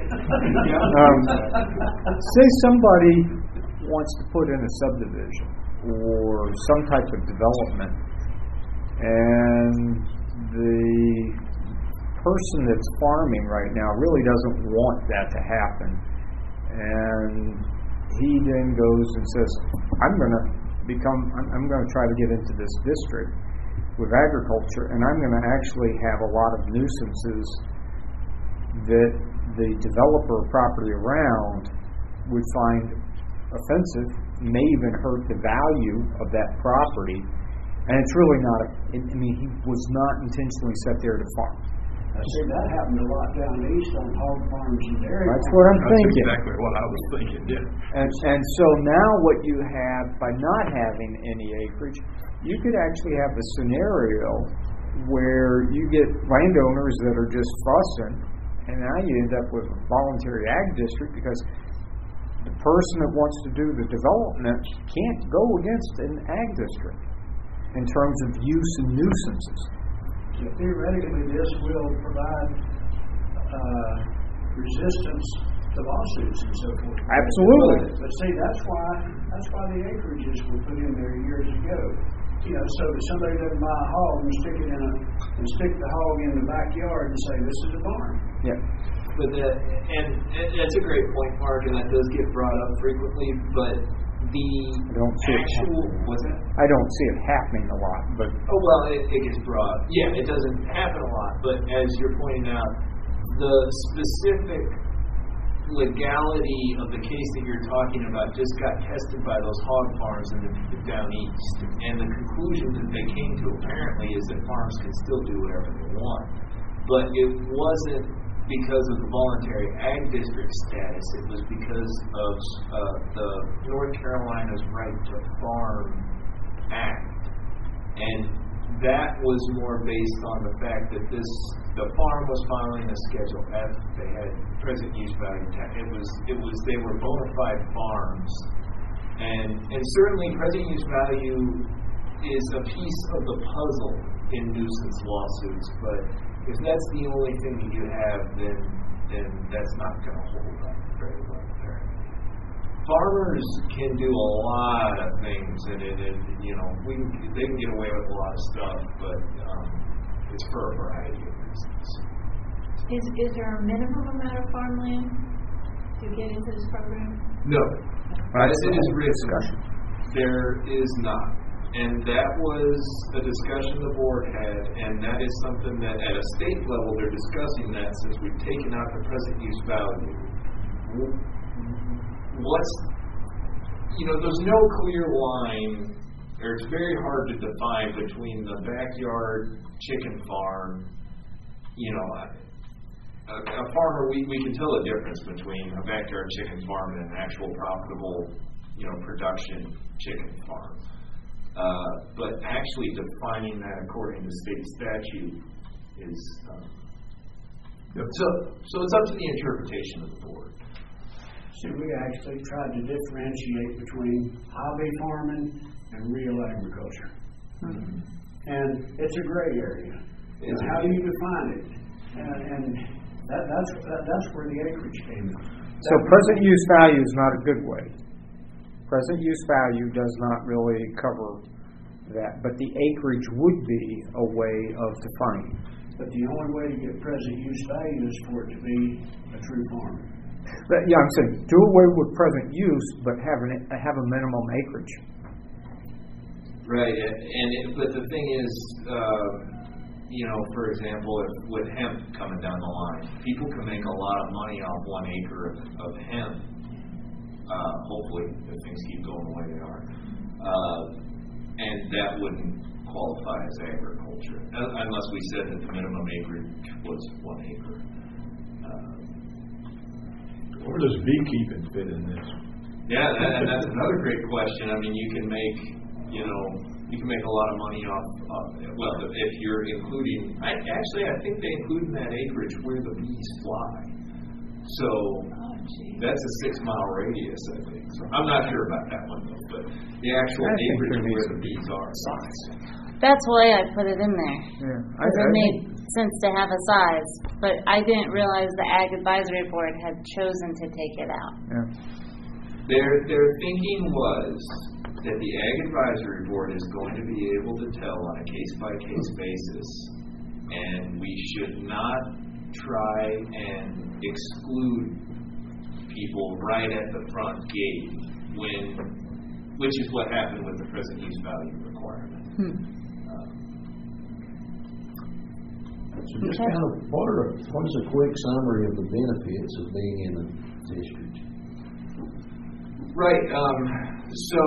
Say somebody wants to put in a subdivision or some type of development, and the person that's farming right now really doesn't want that to happen, and he then goes and says, I'm going to try to get into this district with agriculture, and I'm going to actually have a lot of nuisances that the developer of property around would find offensive, may even hurt the value of that property, and it's really not he was not intentionally set there to farm. I see that happened a lot down east on hog farms and dairy farms. That's what I'm thinking. That's exactly what I was thinking, yeah. And so now what you have, by not having any acreage, you could actually have a scenario where you get landowners that are just fussing, and now you end up with a voluntary ag district because the person that wants to do the development can't go against an ag district in terms of use and nuisances. So theoretically, this will provide resistance to lawsuits and so forth. Absolutely. But see, that's why the acreages were put in there years ago. So that somebody doesn't buy a hog and stick the hog in the backyard and say this is a barn. Yeah. But that's a great point, Mark, and that does get brought up frequently. But I don't see what's that? I don't see it happening a lot, but it gets brought. Yeah, it doesn't happen a lot. But as you're pointing out, the specific legality of the case that you're talking about just got tested by those hog farms down east, and the conclusion that they came to apparently is that farms can still do whatever they want. But it wasn't because of the voluntary ag district status. It was because of the North Carolina's Right to Farm Act, and that was more based on the fact that the farm was following a Schedule F. They had present use value tax. They were bona fide farms, and certainly present use value is a piece of the puzzle in nuisance lawsuits. But if that's the only thing that you have, then that's not going to hold up very well there. Farmers can do a lot of things, and they can get away with a lot of stuff, but it's for a variety of reasons. Is there a minimum amount of farmland to get into this program? No. As it is written, there is not. And that was a discussion the board had, and that is something that at a state level they're discussing that since we've taken out the present use value. There's no clear line, or it's very hard to define between the backyard chicken farm, a farmer, we can tell the difference between a backyard chicken farm and an actual profitable, production chicken farm. But actually defining that according to state statute is so it's up to the interpretation of the board. See, we actually tried to differentiate between hobby farming and real agriculture. Mm-hmm. And it's a gray area. How do you define it? And that's where the acreage came in. So present use value is not a good way. Present use value does not really cover that, but the acreage would be a way of defining. But the only way to get present use value is for it to be a true farm. But, I'm saying do away with present use, but have a minimum acreage. Right, but the thing is, for example, with hemp coming down the line, people can make a lot of money off 1 acre of hemp. Hopefully, if things keep going the way they are, and that wouldn't qualify as agriculture unless we said that the minimum acreage was 1 acre. Where does beekeeping fit in this? Yeah, and that's another great question. I mean, you can make a lot of money off, well, if you're including, I think they include in that acreage where the bees fly. So that's a 6-mile radius, I think. So I'm not sure about that one, though, but the actual acreage of where the bees are. That's why I put it in there. Yeah. Because it made sense to have a size, but I didn't realize the Ag Advisory Board had chosen to take it out. Yeah. Their thinking was that the Ag Advisory Board is going to be able to tell on a case-by-case basis, and we should not try and exclude people right at the front gate, which is what happened with the present use value requirement. So just kind of, what is a quick summary of the benefits of being in the district? Right. So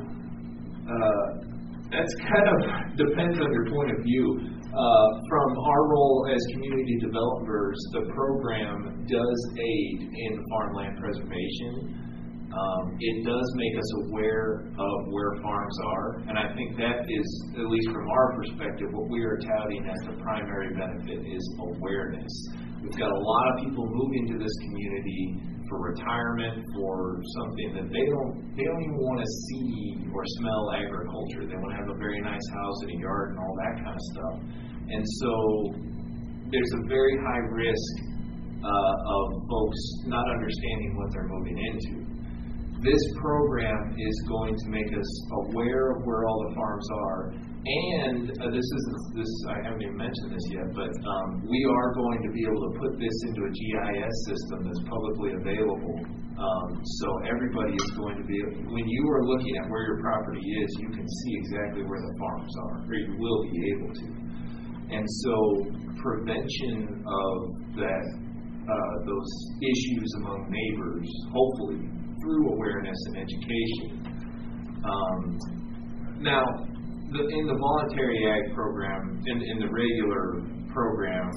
that's kind of depends on your point of view. From our role as community developers, the program does aid in farmland preservation. It does make us aware of where farms are, and I think that is, at least from our perspective, what we are touting as the primary benefit is awareness. We've got a lot of people moving to this community for retirement, for something that they don't even want to see or smell agriculture. They want to have a very nice house and a yard and all that kind of stuff. And so there's a very high risk of folks not understanding what they're moving into. This program is going to make us aware of where all the farms are, and I haven't even mentioned this yet, but we are going to be able to put this into a GIS system that's publicly available. So everybody is going to be, when you are looking at where your property is, you can see exactly where the farms are, or you will be able to. And so prevention of that, those issues among neighbors, hopefully, through awareness and education. Now, in the voluntary ag program, in the regular program,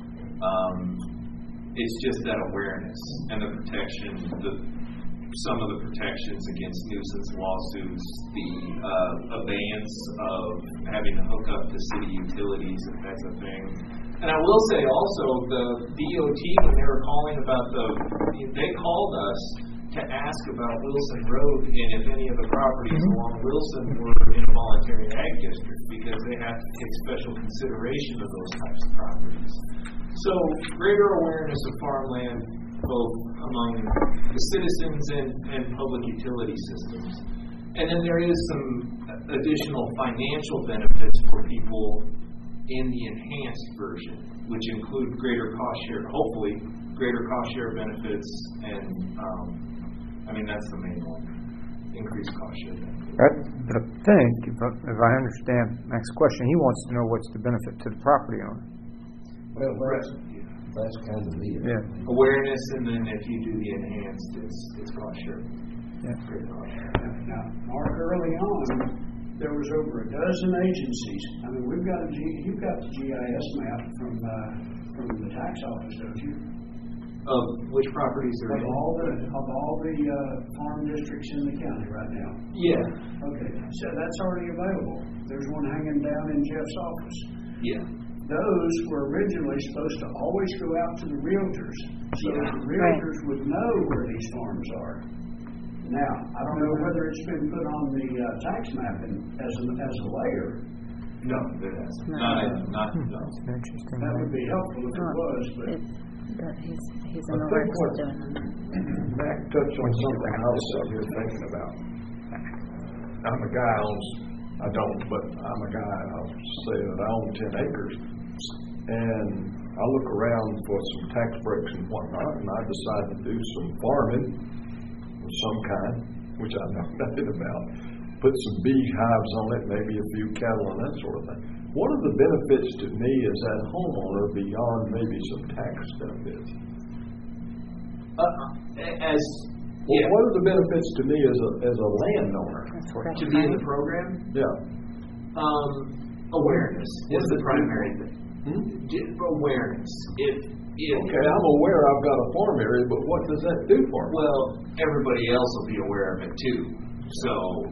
it's just that awareness and the protection, some of the protections against nuisance lawsuits, the abeyance of having to hook up to city utilities, if that's a thing. And I will say also, the DOT, when they were calling about they called us to ask about Wilson Road and if any of the properties along Wilson were in a voluntary ag district, because they have to take special consideration of those types of properties. So greater awareness of farmland, both among the citizens and public utility systems. And then there is some additional financial benefits for people in the enhanced version, which include greater cost share, hopefully greater cost share benefits, and that's the main one, increased cost share benefits. But I think, if I understand Mac's question, he wants to know what's the benefit to the property owner. Well, that's kind of it. Yeah. Awareness, and then if you do the enhanced, it's cost share. Yeah. Greater cost share. Now, Mark, early on, there was over a dozen agencies. I mean, you've got the GIS map from the tax office, don't you? Of which properties are of all the farm districts in the county right now. Yeah. Okay, so that's already available. There's one hanging down in Jeff's office. Yeah. Those were originally supposed to always go out to the realtors, so the realtors would know where these farms are. Now, I don't know whether it's been put on the tax mapping as a layer. No, it hasn't. Not. Interesting. That would be helpful if it was, but. He's in the works of doing that. Mac touched on something I was out here thinking about. I'm a guy I don't, but I'm a guy, I'll say that I own 10 acres. And I look around for some tax breaks and whatnot, and I decide to do some farming of some kind, which I know nothing about. Put some beehives on it, maybe a few cattle and that sort of thing. What are the benefits to me as that homeowner beyond maybe some tax benefits? What are the benefits to me as a landowner? To be in the program? Yeah. Awareness is the primary thing. awareness. If Okay, I'm aware I've got a farm area, but what does that do for me? well, everybody else will be aware of it too. So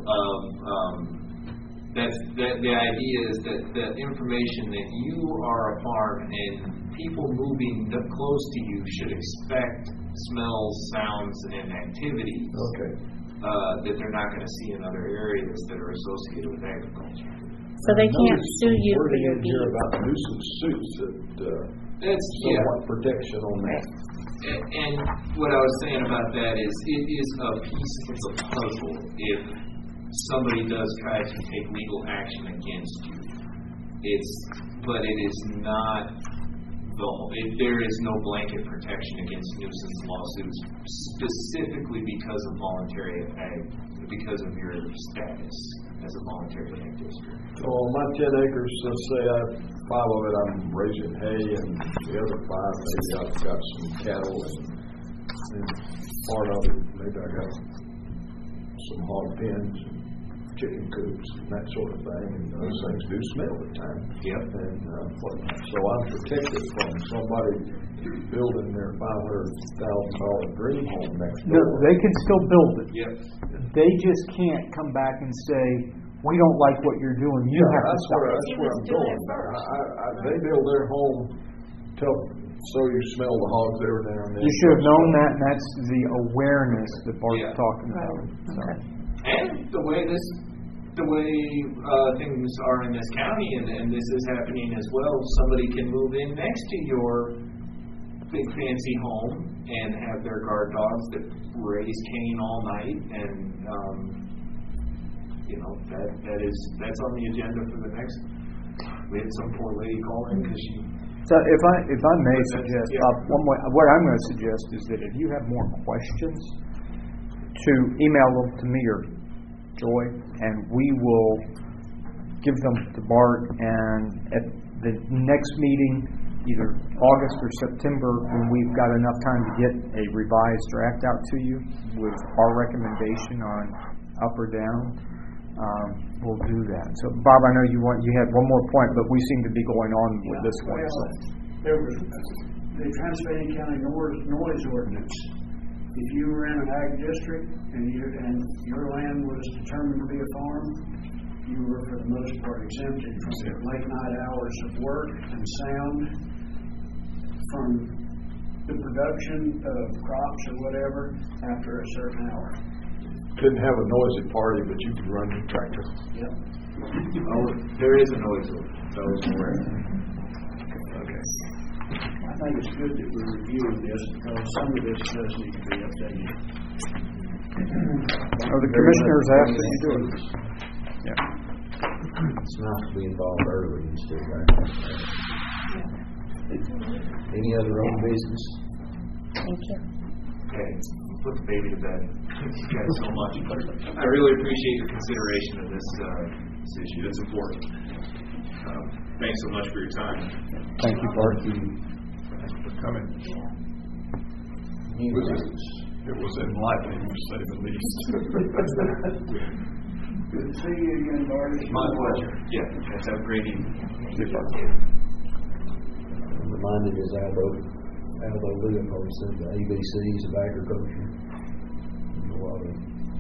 that's the idea is that the information that you are a farm and people moving close to you should expect smells, sounds, and activity. Okay. That they're not going to see in other areas that are associated with agriculture. So they can't sue you for your Wording in here deed. about nuisance suits that That's somewhat protection on that. And what I was saying about that is, it is a piece of the puzzle if somebody does try to take legal action against you. But it is not there is no blanket protection against nuisance lawsuits specifically because of voluntary ag, because of your status as a voluntary ag district. So on my 10 acres, let's say 5 of it I'm raising hay, and the other 5 maybe I've got some cattle, and part of it maybe I got some hog pens, and chicken coops, and that sort of thing, and those things do smell at times. Yep. And so I'm protected from somebody building their $500,000 dream home next No, door. they can still build it. Yep. They just can't come back and say, we don't like what you're doing, you have to That's stop. where He was I'm doing going. it first. They build their home so you smell the hogs every now and then. You should have known that, and that's the awareness that Bart's Yeah. talking about. So. And the way things are in this county, and this is happening as well, somebody can move in next to your big fancy home and have their guard dogs that raise cane all night, and that's on the agenda for the next. We had some poor lady call in because she. So if I may That's- suggest, yeah. what I'm going to suggest is that if you have more questions, to email them to me or Joy, and we will give them to Bart, and at the next meeting, either August or September, when we've got enough time to get a revised draft out to you with our recommendation on up or down, we'll do that. So, Bob, I know you had one more point, but we seem to be going on with this one. So. There was the Transylvania County noise ordinance. If you were in an ag district and your land was determined to be a farm, you were for the most part exempted from the late night hours of work and sound, from the production of crops or whatever after a certain hour. Couldn't have a noisy party, but you could run your tractor. Yep. Oh, there is a noise ordinance. I was aware. Okay. I think it's good that we're reviewing this because some of this does need to be updated. The commissioners asked that you do it. Yeah. It's nice to be involved early instead of Any other own business? Thank you. Okay, put the baby to bed. Thank you guys so much. I really appreciate your consideration of this issue. It's important. Thanks so much for your time. Thank you, Bart. Thanks for coming. New business. It was enlightening, to say the least. Good to see you again, Bart. My pleasure. Yeah, guys, have a great evening. I'm reminded as Aldo Leopold said, the ABCs of agriculture. A lot of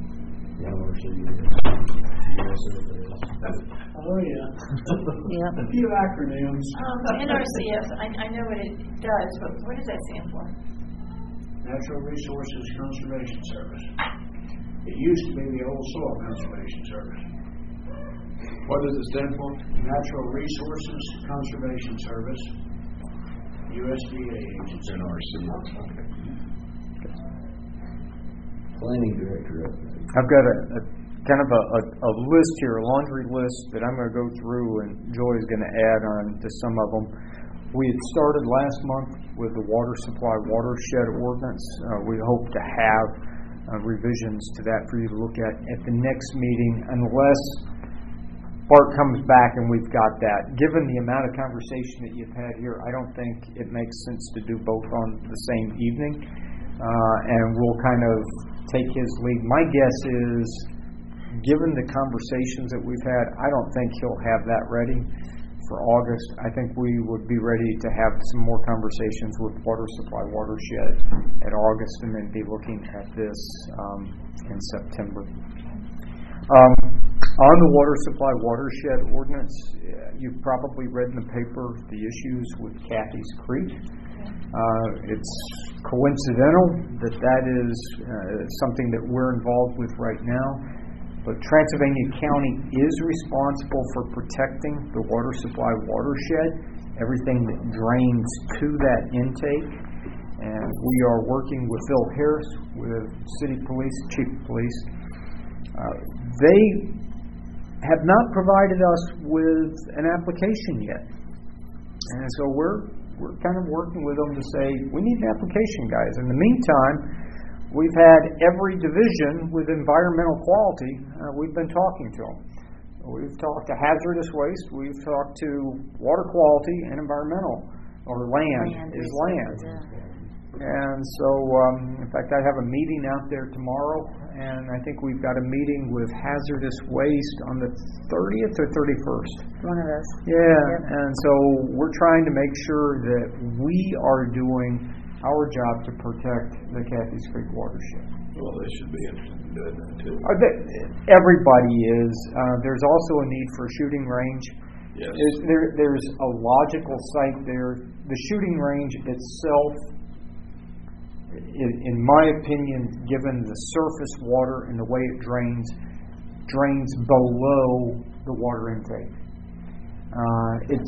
Oh, yeah. Yep. A few acronyms. NRCS, I know what it does, but what does that stand for? Natural Resources Conservation Service. It used to be the old Soil Conservation Service. What does it stand for? Natural Resources Conservation Service, USDA agency. NRC. Planning director update. I've got a kind of a list here, a laundry list that I'm going to go through, and Joy's going to add on to some of them. We had started last month with the water supply watershed ordinance. We hope to have revisions to that for you to look at the next meeting, unless Bart comes back and we've got that. Given the amount of conversation that you've had here, I don't think it makes sense to do both on the same evening, and we'll kind of take his lead. My guess is, given the conversations that we've had, I don't think he'll have that ready for August. I think we would be ready to have some more conversations with Water Supply Watershed at August, and then be looking at this in September. On the Water Supply Watershed ordinance, you've probably read in the paper the issues with Cathy's Creek. It's coincidental that is something that we're involved with right now, but Transylvania County is responsible for protecting the water supply watershed, everything that drains to that intake, and we are working with Phil Harris, with City Police, Chief of Police. They have not provided us with an application yet, and so we're kind of working with them to say, we need an application, guys. In the meantime, we've had every division with environmental quality, we've been talking to them. We've talked to hazardous waste, we've talked to water quality and environmental, or land. And so, in fact, I have a meeting out there tomorrow, and I think we've got a meeting with hazardous waste on the 30th or 31st. One of those. Yeah, Yep. and so we're trying to make sure that we are doing our job to protect the Cathy's Creek watershed. Well, they should be interested in doing that too. Everybody is. There's also a need for a shooting range. Yes. There's a logical site there. The shooting range itself, in my opinion, given the surface water and the way it drains below the water intake. It's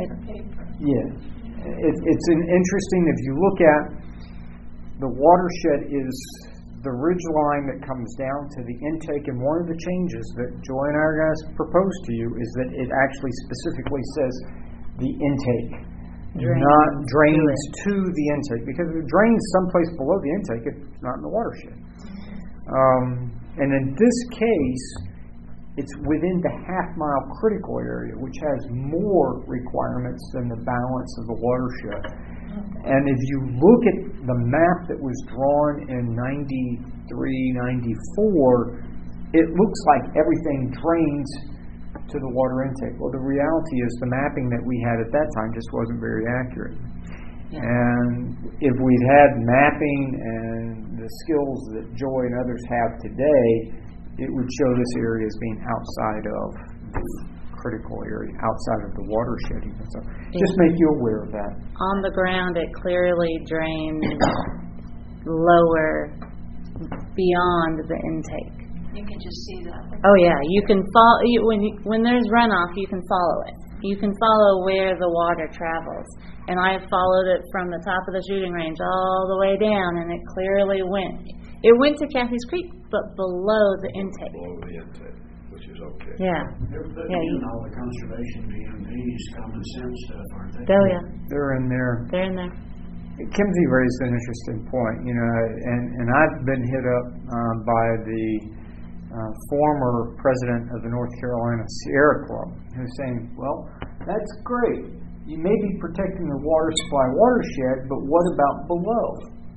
interesting. If you look at the watershed, is the ridge line that comes down to the intake, and one of the changes that Joy and I are going to propose to you is that it actually specifically says the intake. Not drains to the intake, because if it drains someplace below the intake, it's not in the watershed. And in this case, it's within the half-mile critical area, which has more requirements than the balance of the watershed. And if you look at the map that was drawn in 93, 94, it looks like everything drains to the water intake. Well, the reality is the mapping that we had at that time just wasn't very accurate. Yeah. And if we'd had mapping and the skills that Joy and others have today, it would show this area as being outside of the critical area, outside of the watershed even. So just make you aware of that. On the ground, it clearly drains lower beyond the intake. You can just see that. Oh yeah, you can follow when there's runoff. You can follow it. You can follow where the water travels. And I followed it from the top of the shooting range all the way down, and it clearly went. It went to Cathy's Creek, but below the intake. Below the intake, which is okay. Yeah. They're putting in all the conservation BMPs, common sense stuff, aren't they? Oh yeah. They're in there. They're in there. Kimsey raised an interesting point, and I've been hit up by the former president of the North Carolina Sierra Club, who's saying, well, that's great. You may be protecting the water supply watershed, but what about below?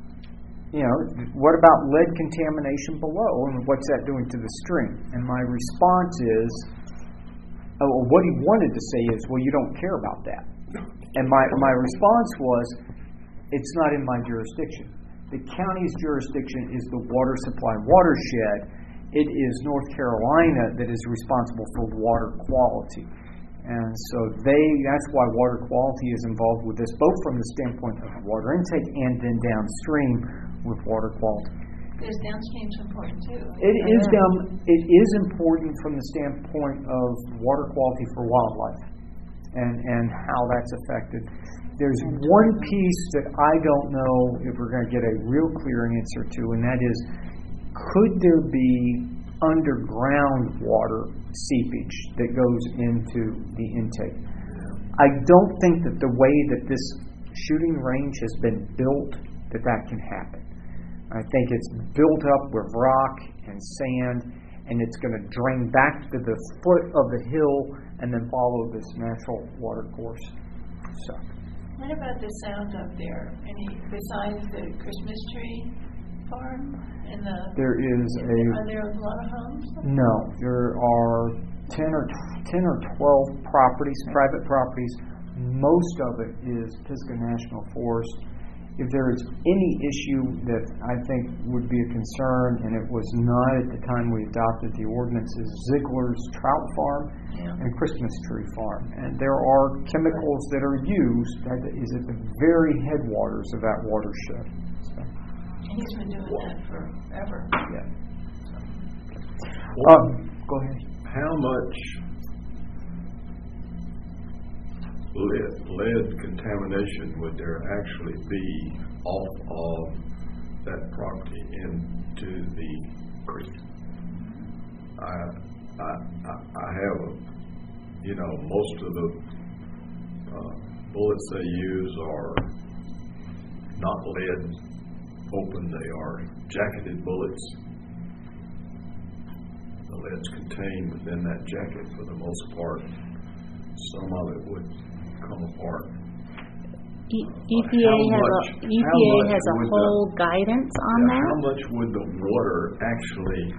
What about lead contamination below, and what's that doing to the stream? And my response is, what he wanted to say is, well, you don't care about that. And my response was, it's not in my jurisdiction. The county's jurisdiction is the water supply watershed. It is North Carolina that is responsible for water quality. And so that's why water quality is involved with this, both from the standpoint of water intake and then downstream with water quality. Because downstream's important too. It is important from the standpoint of water quality for wildlife and how that's affected. There's one piece that I don't know if we're going to get a real clear answer to, and that is, could there be underground water seepage that goes into the intake? I don't think that the way that this shooting range has been built, that can happen. I think it's built up with rock and sand, and it's going to drain back to the foot of the hill and then follow this natural water course. So. What about the sound up there? Besides the Christmas tree farm? Are there a lot of homes? No, there are 10 or 12 properties, private properties. Most of it is Pisgah National Forest. If there is any issue that I think would be a concern, and it was not at the time we adopted the ordinance, is Ziegler's Trout Farm and Christmas Tree Farm. And there are chemicals that are used that is at the very headwaters of that watershed. So. And he's been doing that forever. Yeah. Go ahead. How much lead contamination would there actually be off of that property into the creek? I have most of the bullets they use are not lead open, they are jacketed bullets. The lead's contained within that jacket for the most part. Some of it would come apart. EPA has a whole guidance on that. How much would the water actually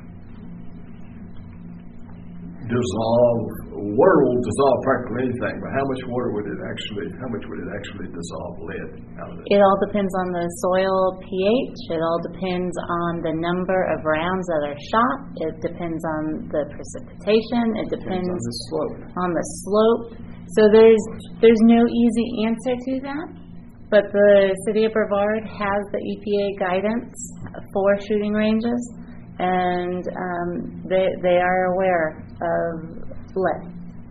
dissolve? Water will dissolve practically anything, but how much would it actually dissolve lead out of it? It all depends on the soil pH. It all depends on the number of rounds that are shot. It depends on the precipitation. It depends on the slope. So there's no easy answer to that. But the city of Brevard has the EPA guidance for shooting ranges, and they are aware of lead.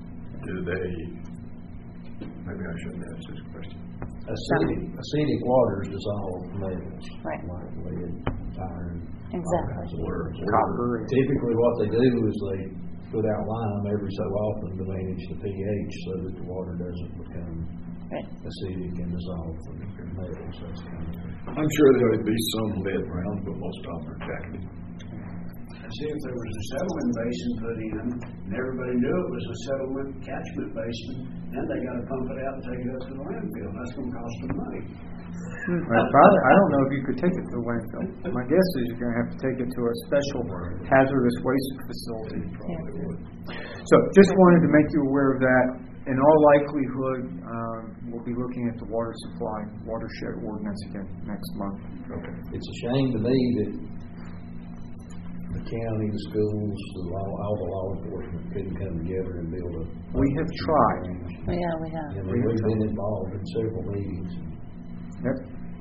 Maybe I shouldn't ask this question. Acidic waters dissolve metals, right, like lead, iron, exactly, copper. Typically what they do is they put out lime every so often to manage the pH so that the water doesn't become acidic and dissolve the metals. I'm sure there would be some lead around, but most of them are jacketed. See, if there was a settlement basin put in, and everybody knew it was a settlement catchment basin, then they got to pump it out and take it up to the landfill. That's going to cost them money. I don't know if you could take it to the landfill. My guess is you're going to have to take it to a special hazardous waste facility. So just wanted to make you aware of that. In all likelihood, we'll be looking at the water supply watershed ordinance again next month. Okay. It's a shame to me that the county, the schools, all the law enforcement couldn't come together and build a... We have tried. Yeah, we have. And we've been involved in several meetings. Yep.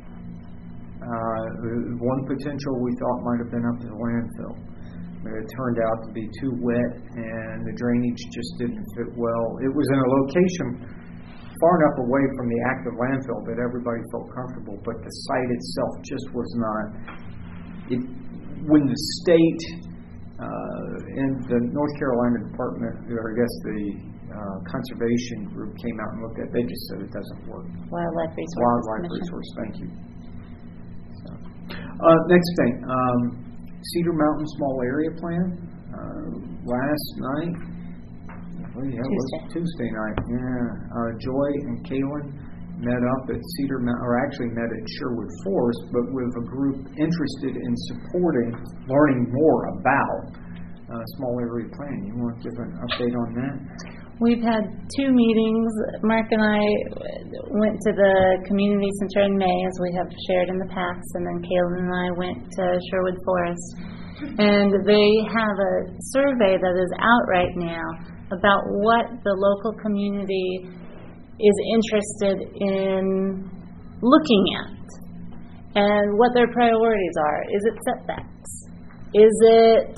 One potential we thought might have been up to the landfill. But it turned out to be too wet and the drainage just didn't fit well. It was in a location far enough away from the active landfill that everybody felt comfortable, but the site itself just was not... When the state and the North Carolina Department, or I guess the conservation group came out and looked at it, they just said it doesn't work. Wildlife Resource, thank you. So, next thing, Cedar Mountain Small Area Plan. Last night, Tuesday night, Joy and Kaylin met up at Cedar Mountain, or actually met at Sherwood Forest, but with a group interested in supporting, learning more about small area planning. You want to give an update on that? We've had 2 meetings. Mark and I went to the community center in May, as we have shared in the past, and then Kaylin and I went to Sherwood Forest. And they have a survey that is out right now about what the local community is interested in looking at and what their priorities are. Is it setbacks? Is it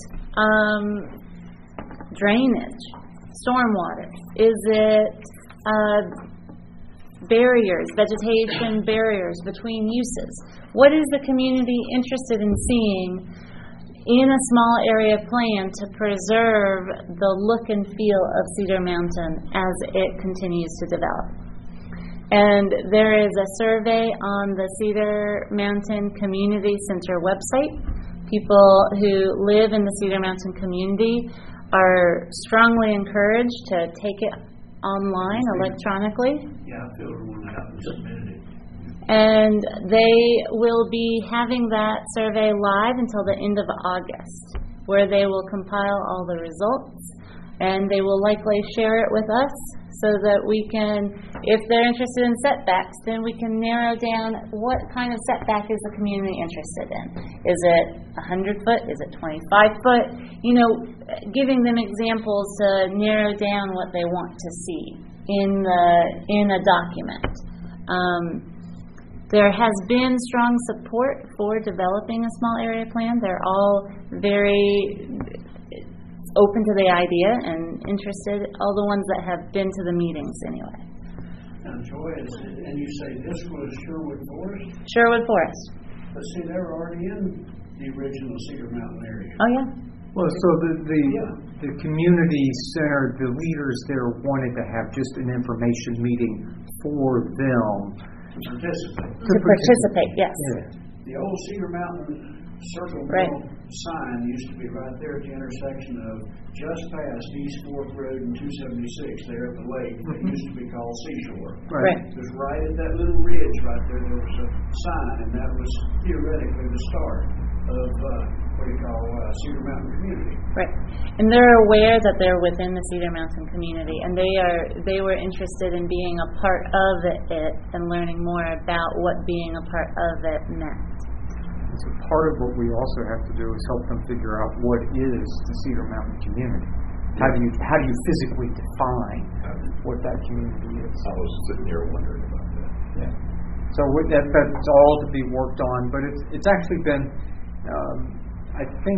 drainage, stormwater? Is it barriers, vegetation barriers between uses? What is the community interested in seeing in a small area plan to preserve the look and feel of Cedar Mountain as it continues to develop? And there is a survey on the Cedar Mountain Community Center website. People who live in the Cedar Mountain community are strongly encouraged to take it online electronically. Yeah, I filled one out and submitted it. And they will be having that survey live until the end of August, where they will compile all the results and they will likely share it with us so that we can, if they're interested in setbacks, then we can narrow down what kind of setback is the community interested in. Is it 100 foot? Is it 25 foot? Giving them examples to narrow down what they want to see in a document. There has been strong support for developing a small area plan. They're all very open to the idea and interested, all the ones that have been to the meetings anyway. Now, Joy, and you say this was Sherwood Forest? Sherwood Forest. But see, they were already in the original Cedar Mountain area. Oh, yeah. Well, so the community center, the leaders there wanted to have just an information meeting for them. To participate. To participate, yes. Yeah. The old Cedar Mountain Circle Right. Mill sign used to be right there at the intersection of just past East 4th Road and 276 there at the lake. That used to be called Seashore. Right. It was right at that little ridge right there. There was a sign, and that was theoretically the start of Cedar Mountain community. Right. And they're aware that they're within the Cedar Mountain community, and they were interested in being a part of it and learning more about what being a part of it meant. So part of what we also have to do is help them figure out what is the Cedar Mountain community. How do you physically define what that community is? I was sitting here wondering about that. Yeah. So that's all to be worked on, but it's actually been, I think,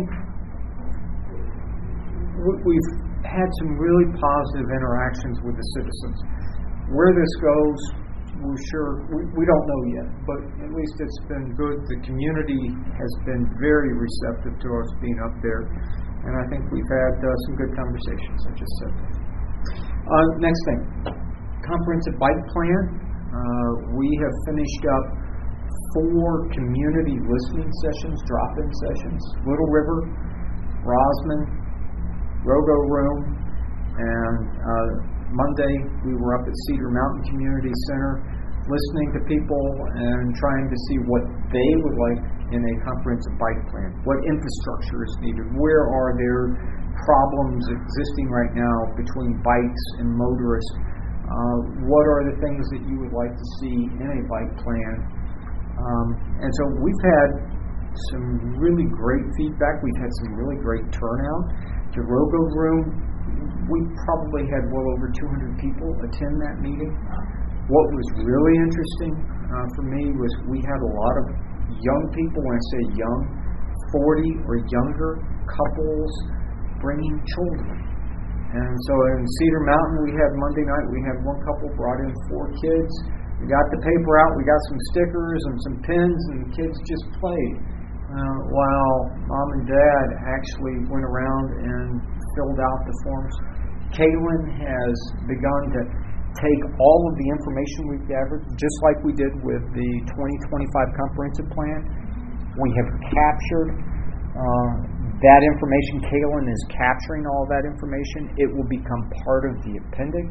we've had some really positive interactions with the citizens. Where this goes, we don't know yet, but at least it's been good. The community has been very receptive to us being up there, and I think we've had some good conversations. I just said that. Next thing, comprehensive bike plan. We have finished up 4 community listening sessions, drop-in sessions. Little River, Rosman, Rogo Room, and Monday we were up at Cedar Mountain Community Center listening to people and trying to see what they would like in a comprehensive bike plan. What infrastructure is needed? Where are there problems existing right now between bikes and motorists? What are the things that you would like to see in a bike plan? And so we've had some really great feedback. We've had some really great turnout. The Rogo Room, we probably had well over 200 people attend that meeting. What was really interesting for me was we had a lot of young people, when I say young, 40 or younger couples bringing children. And so in Cedar Mountain, we had Monday night, we had one couple brought in 4 kids. We got the paper out, we got some stickers and some pins, and the kids just played. While mom and dad actually went around and filled out the forms. Kaylin has begun to take all of the information we've gathered, just like we did with the 2025 comprehensive plan. We have captured that information. Kaylin is capturing all that information. It will become part of the appendix.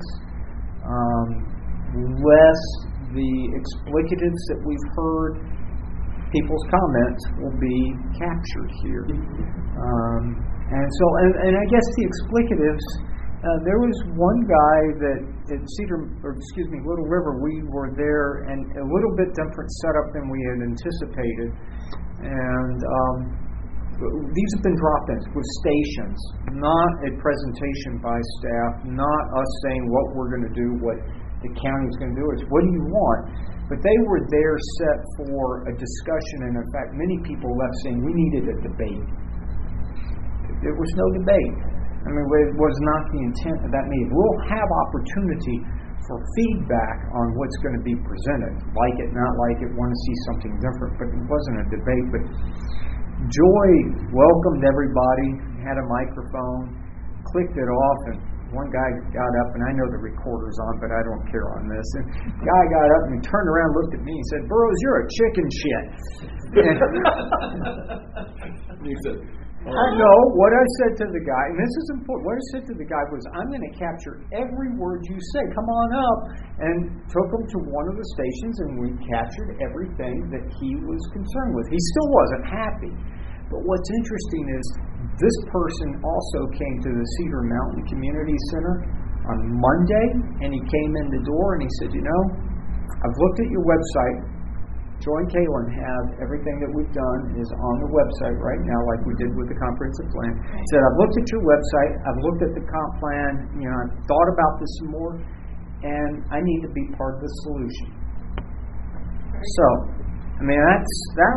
Lest the explicatives that we've heard, people's comments will be captured here. And I guess the explicatives, there was one guy that at Little River, we were there, and a little bit different setup than we had anticipated. And these have been drop-ins with stations, not a presentation by staff, not us saying what we're going to do, what the county's going to do. It's what do you want? But they were there set for a discussion, and in fact, many people left saying we needed a debate. There was no debate. I mean, it was not the intent of that meeting. We'll have opportunity for feedback on what's going to be presented. Like it, not like it, want to see something different. But it wasn't a debate. But Joy welcomed everybody, had a microphone, clicked it off, and one guy got up, and I know the recorder's on, but I don't care on this. And the guy got up and he turned around, looked at me, and said, "Burroughs, you're a chicken shit." He said, no, what I said to the guy, and this is important, what I said to the guy was, I'm going to capture every word you say. Come on up. And took him to one of the stations, and we captured everything that he was concerned with. He still wasn't happy. But what's interesting is This person also came to the Cedar Mountain Community Center on Monday, and he came in the door and he said, I've looked at your website. Joy and Kaylin have everything that we've done is on the website right now, like we did with the comprehensive plan. He said, I've looked at your website, I've looked at the comp plan, I've thought about this some more, and I need to be part of the solution. So, that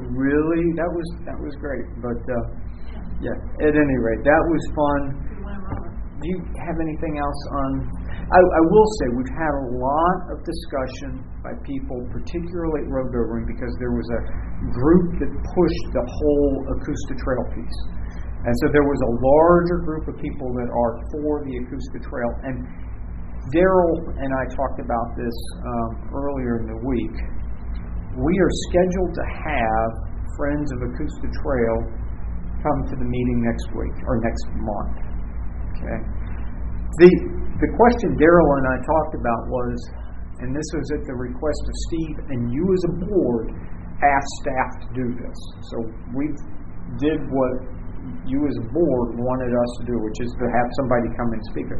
was great. But yeah, at any rate, that was fun. Do you have anything else on? I will say we've had a lot of discussion by people, particularly at Road Building, because there was a group that pushed the whole Acosta Trail piece, and so there was a larger group of people that are for the Acosta Trail. And Daryl and I talked about this earlier in the week. We are scheduled to have Friends of Acosta Trail come to the meeting next week or next month. Okay. The question Daryl and I talked about was, and this was at the request of Steve and you as a board asked staff to do this. So we did what you as a board wanted us to do, which is to have somebody come and speak.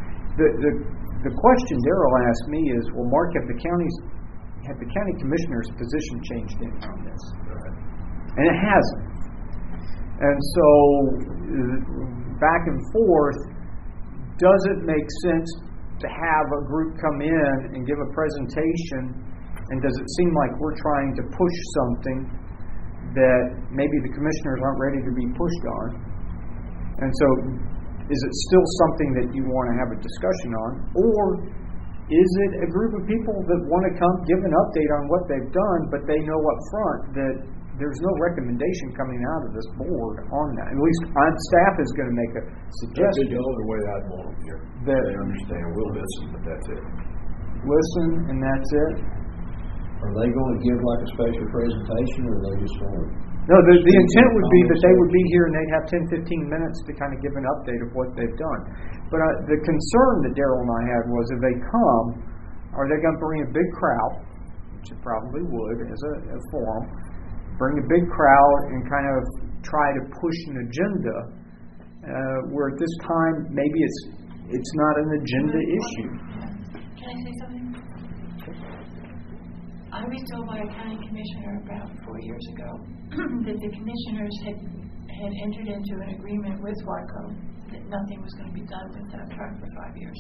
The question Daryl asked me is, well, Mark, have the county commissioner's position changed in on this? And it hasn't. And so back and forth, does it make sense to have a group come in and give a presentation, and does it seem like we're trying to push something that maybe the commissioners aren't ready to be pushed on? And so is it still something that you want to have a discussion on, or is it a group of people that want to come give an update on what they've done, but they know up front that there's no recommendation coming out of this board on that? At least staff is going to make a suggestion. That's the only way I'd want them here. They understand. We'll listen, but that's it. Listen, and that's it. Are they going to give like a special presentation, or are they just going to? No, the intent would be that they would be here and they'd have 10-15 minutes to kind of give an update of what they've done. But the concern that Daryl and I had was, if they come, are they going to bring a big crowd, which it probably would as a forum, bring a big crowd and kind of try to push an agenda where at this time maybe it's not an agenda issue. Can I say something? I was told by a county commissioner about 4 years ago that the commissioners had entered into an agreement with WACO that nothing was going to be done with that track for 5 years.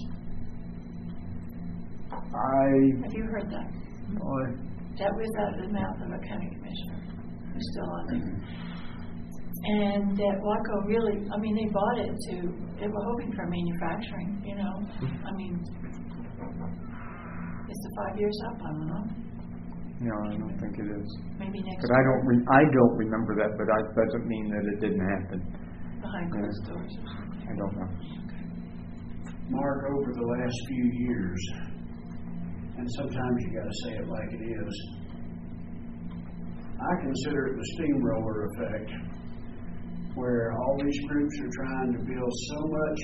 Have you heard that? That was out of the mouth of a county commissioner who's still on there. And that WACO really, they bought it they were hoping for manufacturing, Is the 5 years up? I don't know. No, I don't think it is. Maybe next But I don't remember that, but that doesn't mean that it didn't happen. Behind closed doors. I don't know. Mark, over the last few years, and sometimes you got to say it like it is, I consider it the steamroller effect, where all these groups are trying to build so much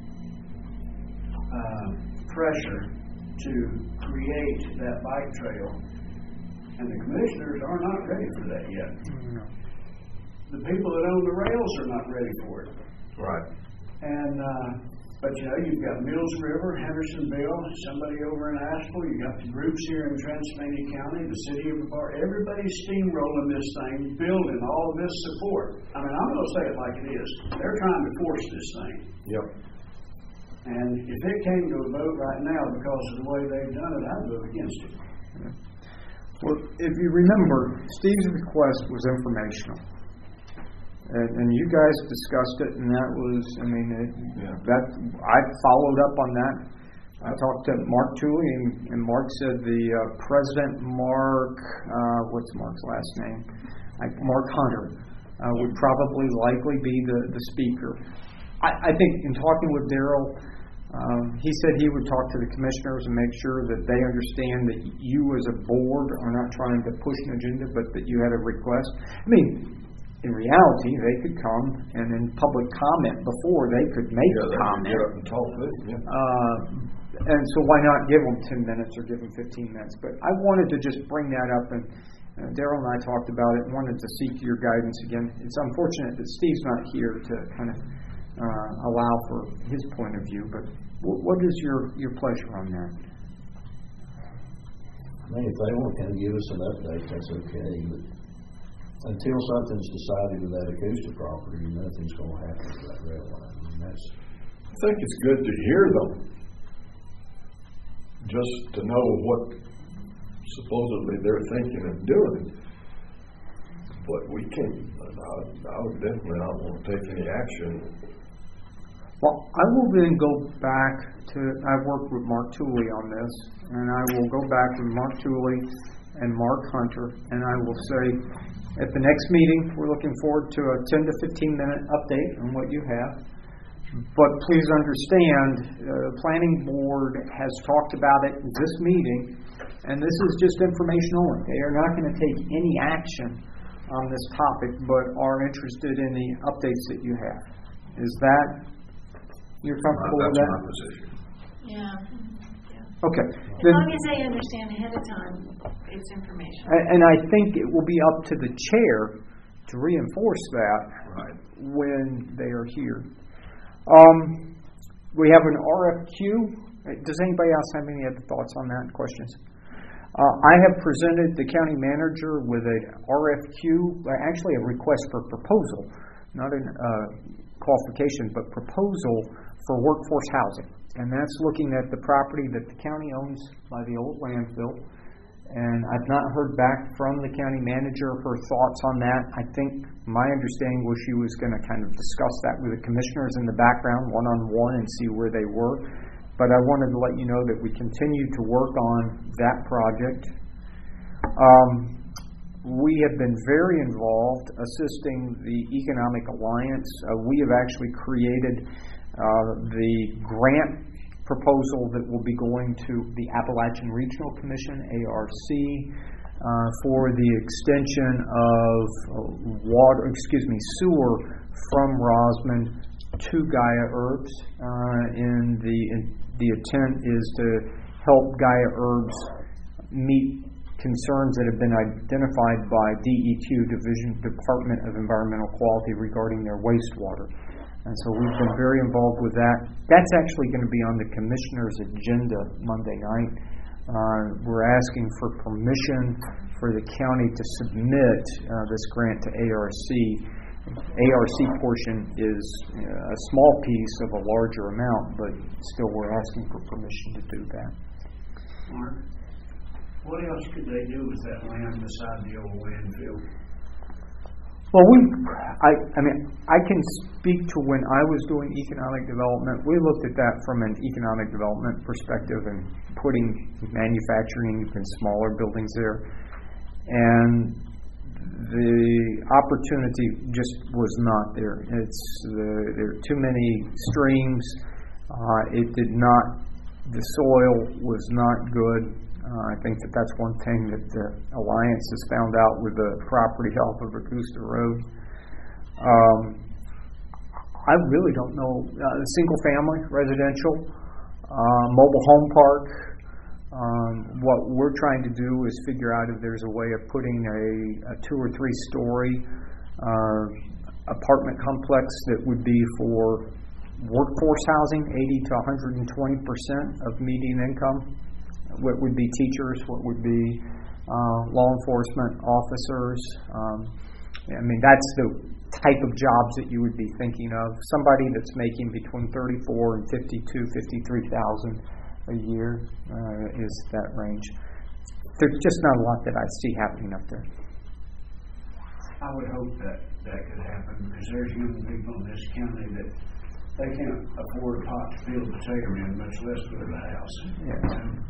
pressure to create that bike trail, and the commissioners are not ready for that yet. No. The people that own the rails are not ready for it. Right. And but you've got Mills River, Hendersonville, somebody over in Asheville. You got the groups here in Transylvania County, the city of Bar. Everybody's steamrolling this thing, building all of this support. I'm going to say it like it is. They're trying to force this thing. Yep. And if it came to a vote right now because of the way they've done it, I'd vote against it. Yeah. Well, if you remember, Steve's request was informational. And you guys discussed it, and that was, I followed up on that. I talked to Mark Tooley, and Mark said President Mark, what's Mark's last name? Mark Hunter would probably likely be the speaker. I think in talking with Daryl, he said he would talk to the commissioners and make sure that they understand that you as a board are not trying to push an agenda, but that you had a request. In reality, they could come and in public comment before they could make a comment. Get up and talk with them. And so why not give them 10 minutes or give them 15 minutes? But I wanted to just bring that up Daryl and I talked about it and wanted to seek your guidance again. It's unfortunate that Steve's not here to kind of allow for his point of view, but what is your pleasure on that? I mean, if they want to kind of give us an update, that's okay, but until something's decided with that Augusta property, nothing's going to happen to that rail line. I mean, I think it's good to hear them, just to know what supposedly they're thinking of doing. But we can't, I would definitely not want to take any action. Well, I will then go back to, I've worked with Mark Tooley on this, and I will go back with Mark Tooley and Mark Hunter, and I will say, at the next meeting, we're looking forward to a 10 to 15 minute update on what you have. But please understand, the planning board has talked about it in this meeting, and this is just information only. They are not going to take any action on this topic, but are interested in the updates that you have. Is that, you're comfortable with that? That's my position. Yeah. Okay. As long as they understand ahead of time, it's information. And I think it will be up to the chair to reinforce that when they are here. We have an RFQ. Does anybody else have any other thoughts on that? Questions? I have presented the county manager with an RFQ, actually a request for proposal, not a qualification, but proposal for workforce housing. And that's looking at the property that the county owns by the old landfill. And I've not heard back from the county manager her thoughts on that. I think my understanding was she was going to kind of discuss that with the commissioners in the background, one-on-one, and see where they were. But I wanted to let you know that we continue to work on that project. We have been very involved assisting the Economic Alliance. We have actually created the grant proposal that will be going to the Appalachian Regional Commission, ARC, for the extension of sewer from Rosman to Gaia Herbs. And the intent is to help Gaia Herbs meet concerns that have been identified by DEQ, Department of Environmental Quality, regarding their wastewater. And so we've been very involved with that. That's actually going to be on the commissioner's agenda Monday night. We're asking for permission for the county to submit this grant to ARC. ARC portion is a small piece of a larger amount, but still we're asking for permission to do that. Mark, what else could they do with that land beside the old landfill? Well, I can speak to when I was doing economic development. We looked at that from an economic development perspective and putting manufacturing in smaller buildings there. And the opportunity just was not there. There are too many streams. The soil was not good. I think that's one thing that the Alliance has found out with the property off of Augusta Road. I really don't know. Single family, residential, mobile home park. What we're trying to do is figure out if there's a way of putting a 2 or 3 story apartment complex that would be for workforce housing, 80 to 120% of median income. What would be teachers, what would be law enforcement officers. That's the type of jobs that you would be thinking of. Somebody that's making between $34,000 and $53,000 a year is that range. There's just not a lot that I see happening up there. I would hope that could happen, because there's young people in this county that they can't afford a pot to fill the potato in, much less put in a house. Yeah.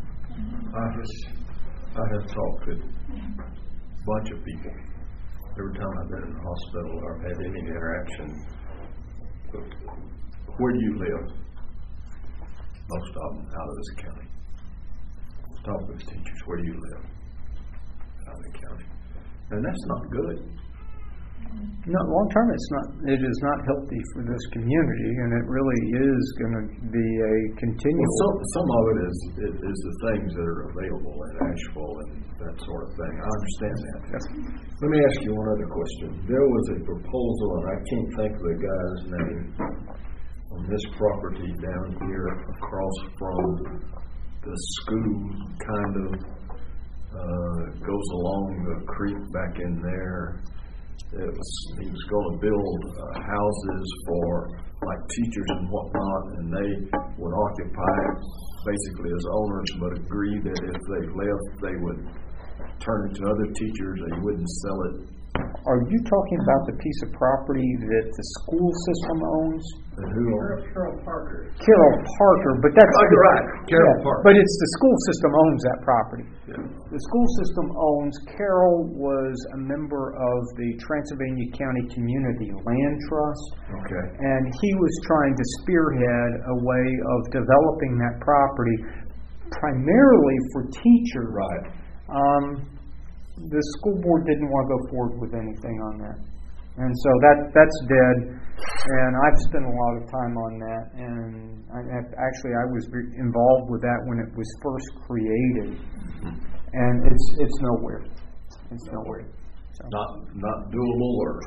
I have talked to a bunch of people every time I've been in the hospital or had any interaction. Where do you live? Most of them out of this county. Talk with the teachers. Where do you live? Out of the county. And that's not good. No, long term, it is not healthy for this community, and it really is going to be a continual. Well, some of it is the things that are available in Asheville and that sort of thing. I understand that. Yes. Let me ask you one other question. There was a proposal, and I can't think of the guy's name, on this property down here across from the school, kind of goes along the creek back in there. He was going to build houses for like teachers and whatnot, and they would occupy it basically as owners, but agree that if they left, they would turn it to other teachers. They wouldn't sell it. Are you talking about the piece of property that the school system owns? Carol Parker. Carol Parker, but that's you're right. Carol Parker. But it's the school system owns that property. Yeah. The school system owns. Carol was a member of the Transylvania County Community Land Trust. Okay. And he was trying to spearhead a way of developing that property primarily for teachers. Right. The school board didn't want to go forward with anything on that. And so that's dead. And I've spent a lot of time on that. And I was involved with that when it was first created. And it's nowhere. It's nowhere. So. Not doable, or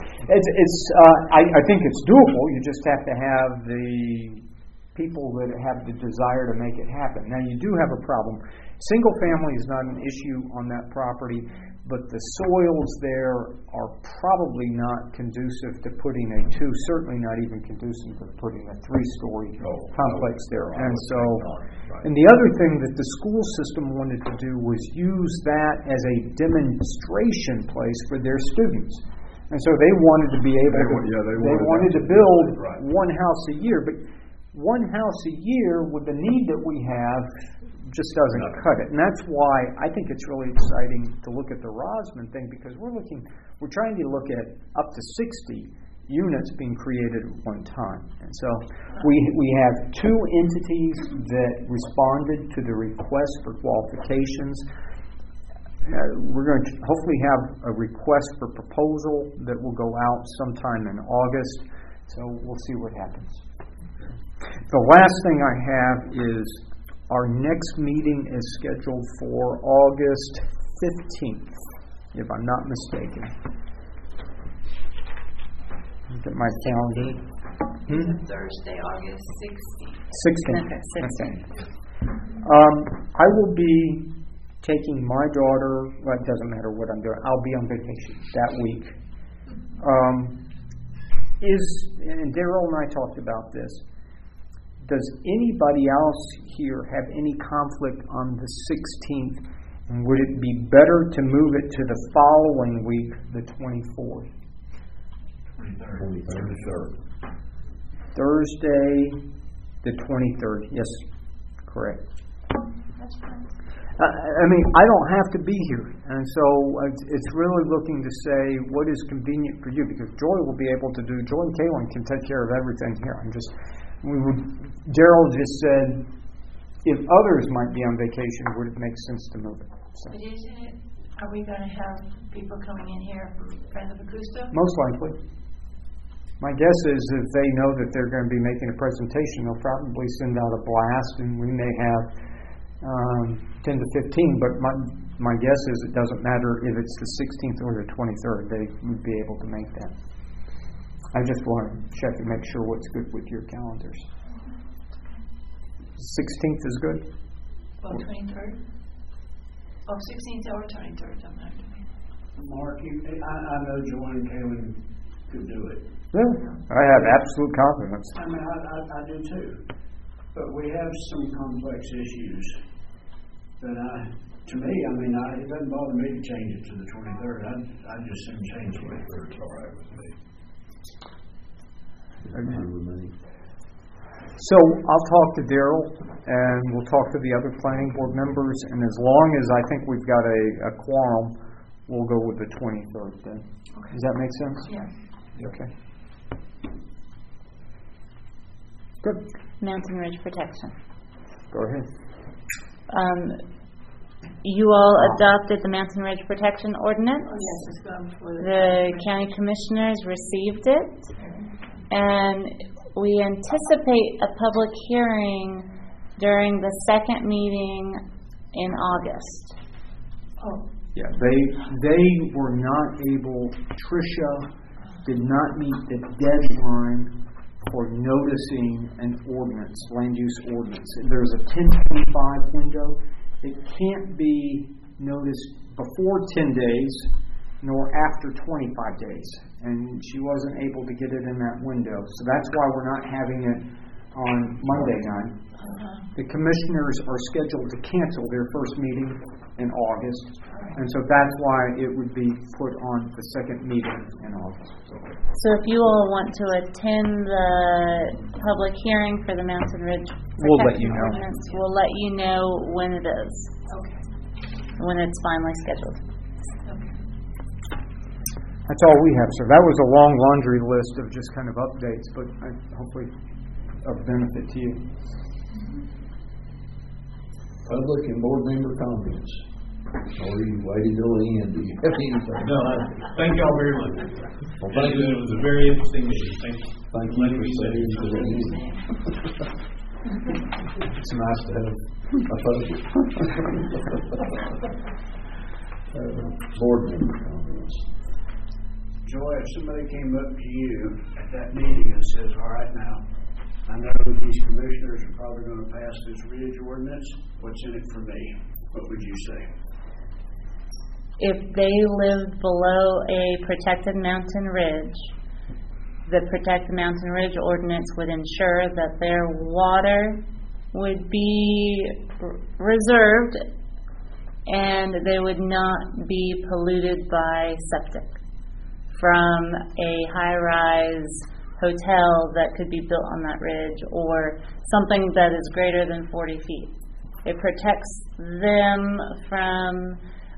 I think it's doable. You just have to have the people that have the desire to make it happen. Now you do have a problem. Single family is not an issue on that property, but the soils there are probably not conducive to putting certainly not even conducive to putting a 3-story complex there. And so, and the other thing that the school system wanted to do was use that as a demonstration place for their students. And so they wanted to be able they wanted to build one house a year, but one house a year with the need that we have just doesn't cut it. And that's why I think it's really exciting to look at the Rosman thing, because we're trying to look at up to 60 units being created at one time. And so we have 2 entities that responded to the request for qualifications. We're going to hopefully have a request for proposal that will go out sometime in August. So we'll see what happens. The last thing I have is our next meeting is scheduled for August 15th, if I'm not mistaken. Look at my calendar. Thursday, August 16th. 16th. Okay, 16th. I will be taking my daughter, well, it doesn't matter what I'm doing, I'll be on vacation that week. And Darrell and I talked about this. Does anybody else here have any conflict on the 16th? And would it be better to move it to the following week, the 24th? 23rd. Thursday, the 23rd. Yes, correct. That's fine. I mean, I don't have to be here. And so it's really looking to say what is convenient for you, because Joy will be able to do, Joy and Kaylin can take care of everything here. Darrell just said, if others might be on vacation, would it make sense to move it? So. But isn't it, are we going to have people coming in here from Friends of Augusta? Most likely. My guess is if they know that they're going to be making a presentation, they'll probably send out a blast, and we may have 10 to 15, but my guess is it doesn't matter if it's the 16th or the 23rd. They would be able to make that. I just want to check and make sure what's good with your calendars. 16th is good? Well, 23rd? Oh, 16th or 23rd, doesn't matter to me. Mark, I know Joy and Kaylin could do it. Really? I have absolute confidence. I mean, I do too. But we have some complex issues that it doesn't bother me to change it to the 23rd. I'd just soon change it. 23rd's all right with me. So I'll talk to Darrell, and we'll talk to the other planning board members, and as long as I think we've got a quorum, we'll go with the 23rd then. Okay. Does that make sense? Yeah. Okay. Good. Mountain Ridge Protection. Go ahead. you all adopted the Mountain Ridge Protection Ordinance. Oh, yes, it's gone before The county commissioners received it, and we anticipate a public hearing during the second meeting in August. Oh, Yeah, they were not able, Tricia did not meet the deadline for noticing an ordinance, land use ordinance. There's a 1025 window. It can't be noticed before 10 days nor after 25 days. And she wasn't able to get it in that window. So that's why we're not having it on Monday night. The commissioners are scheduled to cancel their first meeting in August, and so that's why it would be put on the second meeting in August. So if you all want to attend the public hearing for the Mountain Ridge We'll let you Protection know. Ordinance, we'll let you know when it is, okay. when it's finally scheduled. That's all we have, sir. That was a long laundry list of just kind of updates, but hopefully of benefit to you. Public and board member comments. Or you waited till the end? Do you have anything? No, thank y'all very much. Well, thank you. It was a very interesting meeting. Thank you. Thank you for staying to the end. It's nice to have a focus. Board member comments. Joy, if somebody came up to you at that meeting and says, all right, now, I know these commissioners are probably going to pass this ridge ordinance. What's in it for me? What would you say? If they lived below a protected mountain ridge, the Protected Mountain Ridge Ordinance would ensure that their water would be reserved and they would not be polluted by septic from a high-rise hotel that could be built on that ridge or something that is greater than 40 feet. It protects them from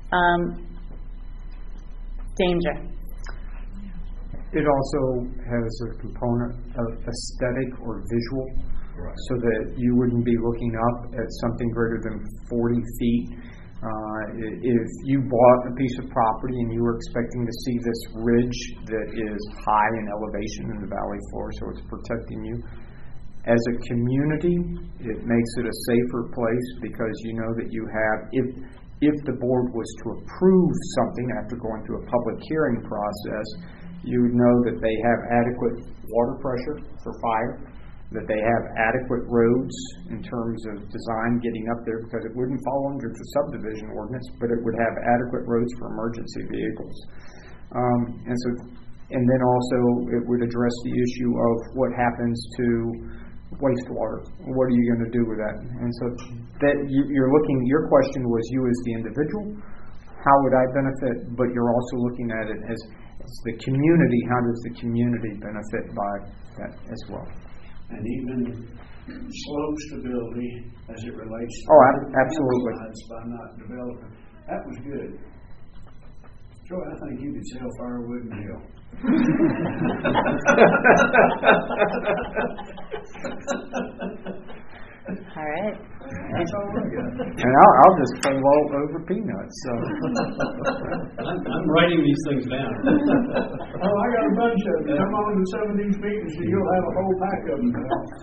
danger. It also has a component of aesthetic or visual, so that you wouldn't be looking up at something greater than 40 feet. If you bought a piece of property and you were expecting to see this ridge that is high in elevation in the valley floor, so it's protecting you. As a community, it makes it a safer place because you know that you have, if the board was to approve something after going through a public hearing process, you would know that they have adequate water pressure for fire, that they have adequate roads in terms of design getting up there, because it wouldn't fall under the subdivision ordinance, but it would have adequate roads for emergency vehicles. And then also it would address the issue of what happens to wastewater. What are you going to do with that? And so that you're looking, your question was you as the individual, how would I benefit? But you're also looking at it as the community. How does the community benefit by that as well? And even slope stability as it relates to absolutely. by not developing. That was good. Joy, I think you could sell firewood and hill. All right. That's all I got. And I'll just pull all over peanuts. So. I'm writing these things down. Oh, I got a bunch of them. Come on to some of these meetings and you'll have a whole pack of them.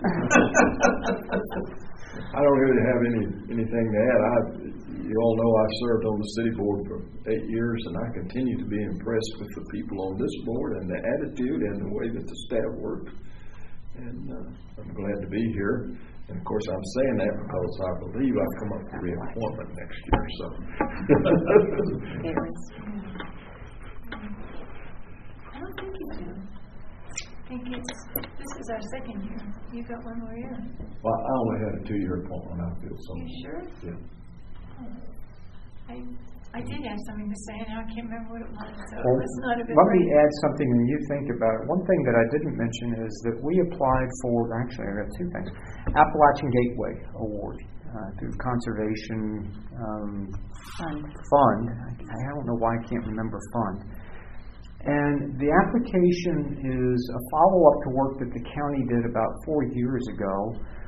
I don't really have anything to add. You all know I served on the city board for 8 years, and I continue to be impressed with the people on this board and the attitude and the way that the staff work. And I'm glad to be here. And of course, I'm saying that because I believe I come up for reappointment next year. So. I don't think you do. I think this is our second year. You got one more year. Well, I only had a 2-year appointment. I feel so. You sure? Yeah. I did have something to say, and now I can't remember what it was. So Well, it's not a bit let me right. add something when you think about it. One thing that I didn't mention is that we applied for, actually I got 2 things, Appalachian Gateway Award through the Conservation Fund. I don't know why I can't remember fund. And the application is a follow-up to work that the county did about 4 years ago,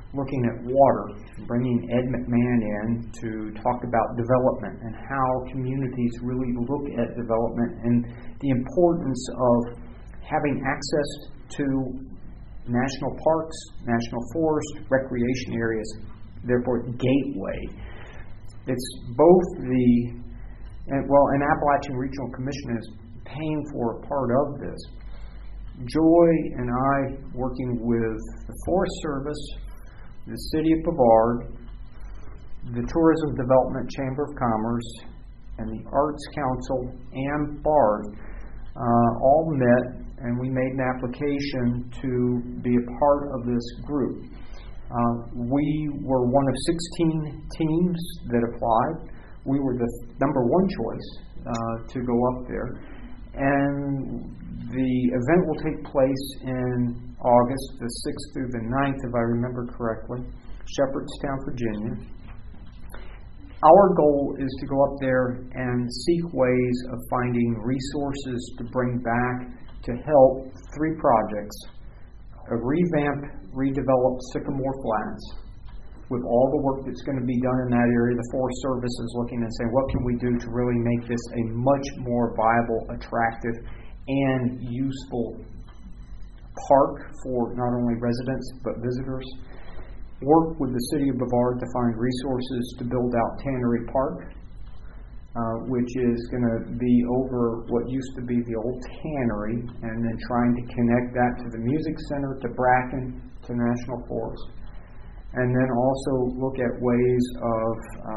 looking at water, bringing Ed McMahon in to talk about development and how communities really look at development and the importance of having access to national parks, national forests, recreation areas, therefore gateway. It's both and Appalachian Regional Commission is paying for a part of this. Joy and I, working with the Forest Service, the City of Brevard, the Tourism Development Chamber of Commerce, and the Arts Council and BARD, all met, and we made an application to be a part of this group. We were one of 16 teams that applied. We were the number one choice to go up there. And the event will take place in August, the 6th through the 9th, if I remember correctly, Shepherdstown, Virginia. Our goal is to go up there and seek ways of finding resources to bring back to help 3 projects: a revamp, redevelop Sycamore Flats. With all the work that's going to be done in that area, the Forest Service is looking and saying, what can we do to really make this a much more viable, attractive, and useful park for not only residents but visitors. Work with the City of Brevard to find resources to build out Tannery Park, which is going to be over what used to be the old tannery, and then trying to connect that to the Music Center, to Bracken, to National Forest. And then also look at ways of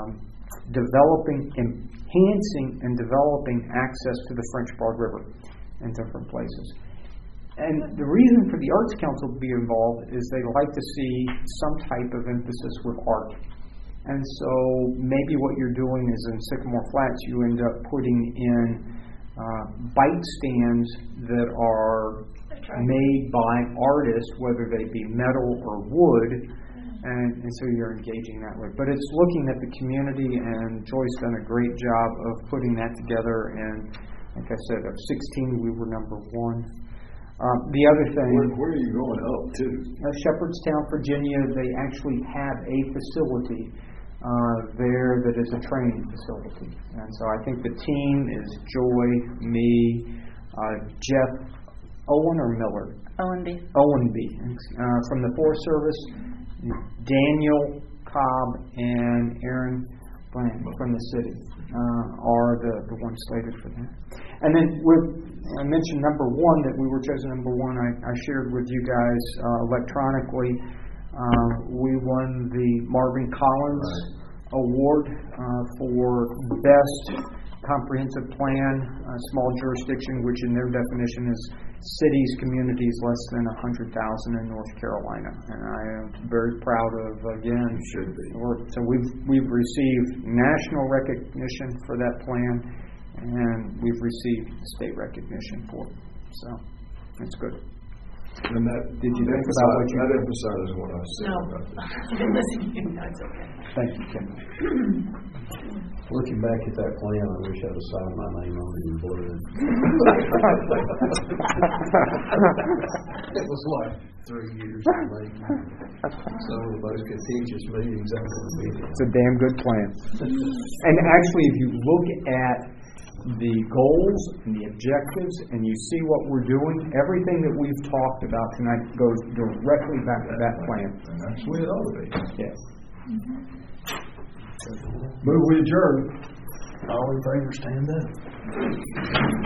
enhancing and developing access to the French Broad River in different places. And the reason for the Arts Council to be involved is they like to see some type of emphasis with art. And so maybe what you're doing is in Sycamore Flats, you end up putting in bike stands that are made by artists, whether they be metal or wood, and so you're engaging that way. But it's looking at the community, and Joy's done a great job of putting that together. And like I said, of 16, we were number one. The other thing... Where are you going up to? Shepherdstown, Virginia. They actually have a facility there that is a training facility. And so I think the team is Joy, me, Jeff Owen or Miller? Owenby. From the Forest Service, Daniel Cobb and Aaron Bland from the city are the ones slated for that. And then I mentioned number one, that we were chosen number one. I shared with you guys electronically. We won the Marvin Collins Award for Best Comprehensive Plan, small jurisdiction, which in their definition is cities, communities less than 100,000 in North Carolina. And I am very proud of, again, should be. So we've received national recognition for that plan, and we've received state recognition for it. So it's good. And that, did you think about what you that emphasizes what I said? No. About I've been listening. That's okay. Thank you, Kim. Looking back at that plan, I wish I'd have signed my name on it in blue. It was like 3 years late. Some of the most contentious meetings I've ever been in. It's a damn good plan. And actually, if you look at the goals and the objectives and you see what we're doing, everything that we've talked about tonight goes directly back to that plan. And that's the way it ought to be. Yes. Move we adjourn. All in favor, stand up.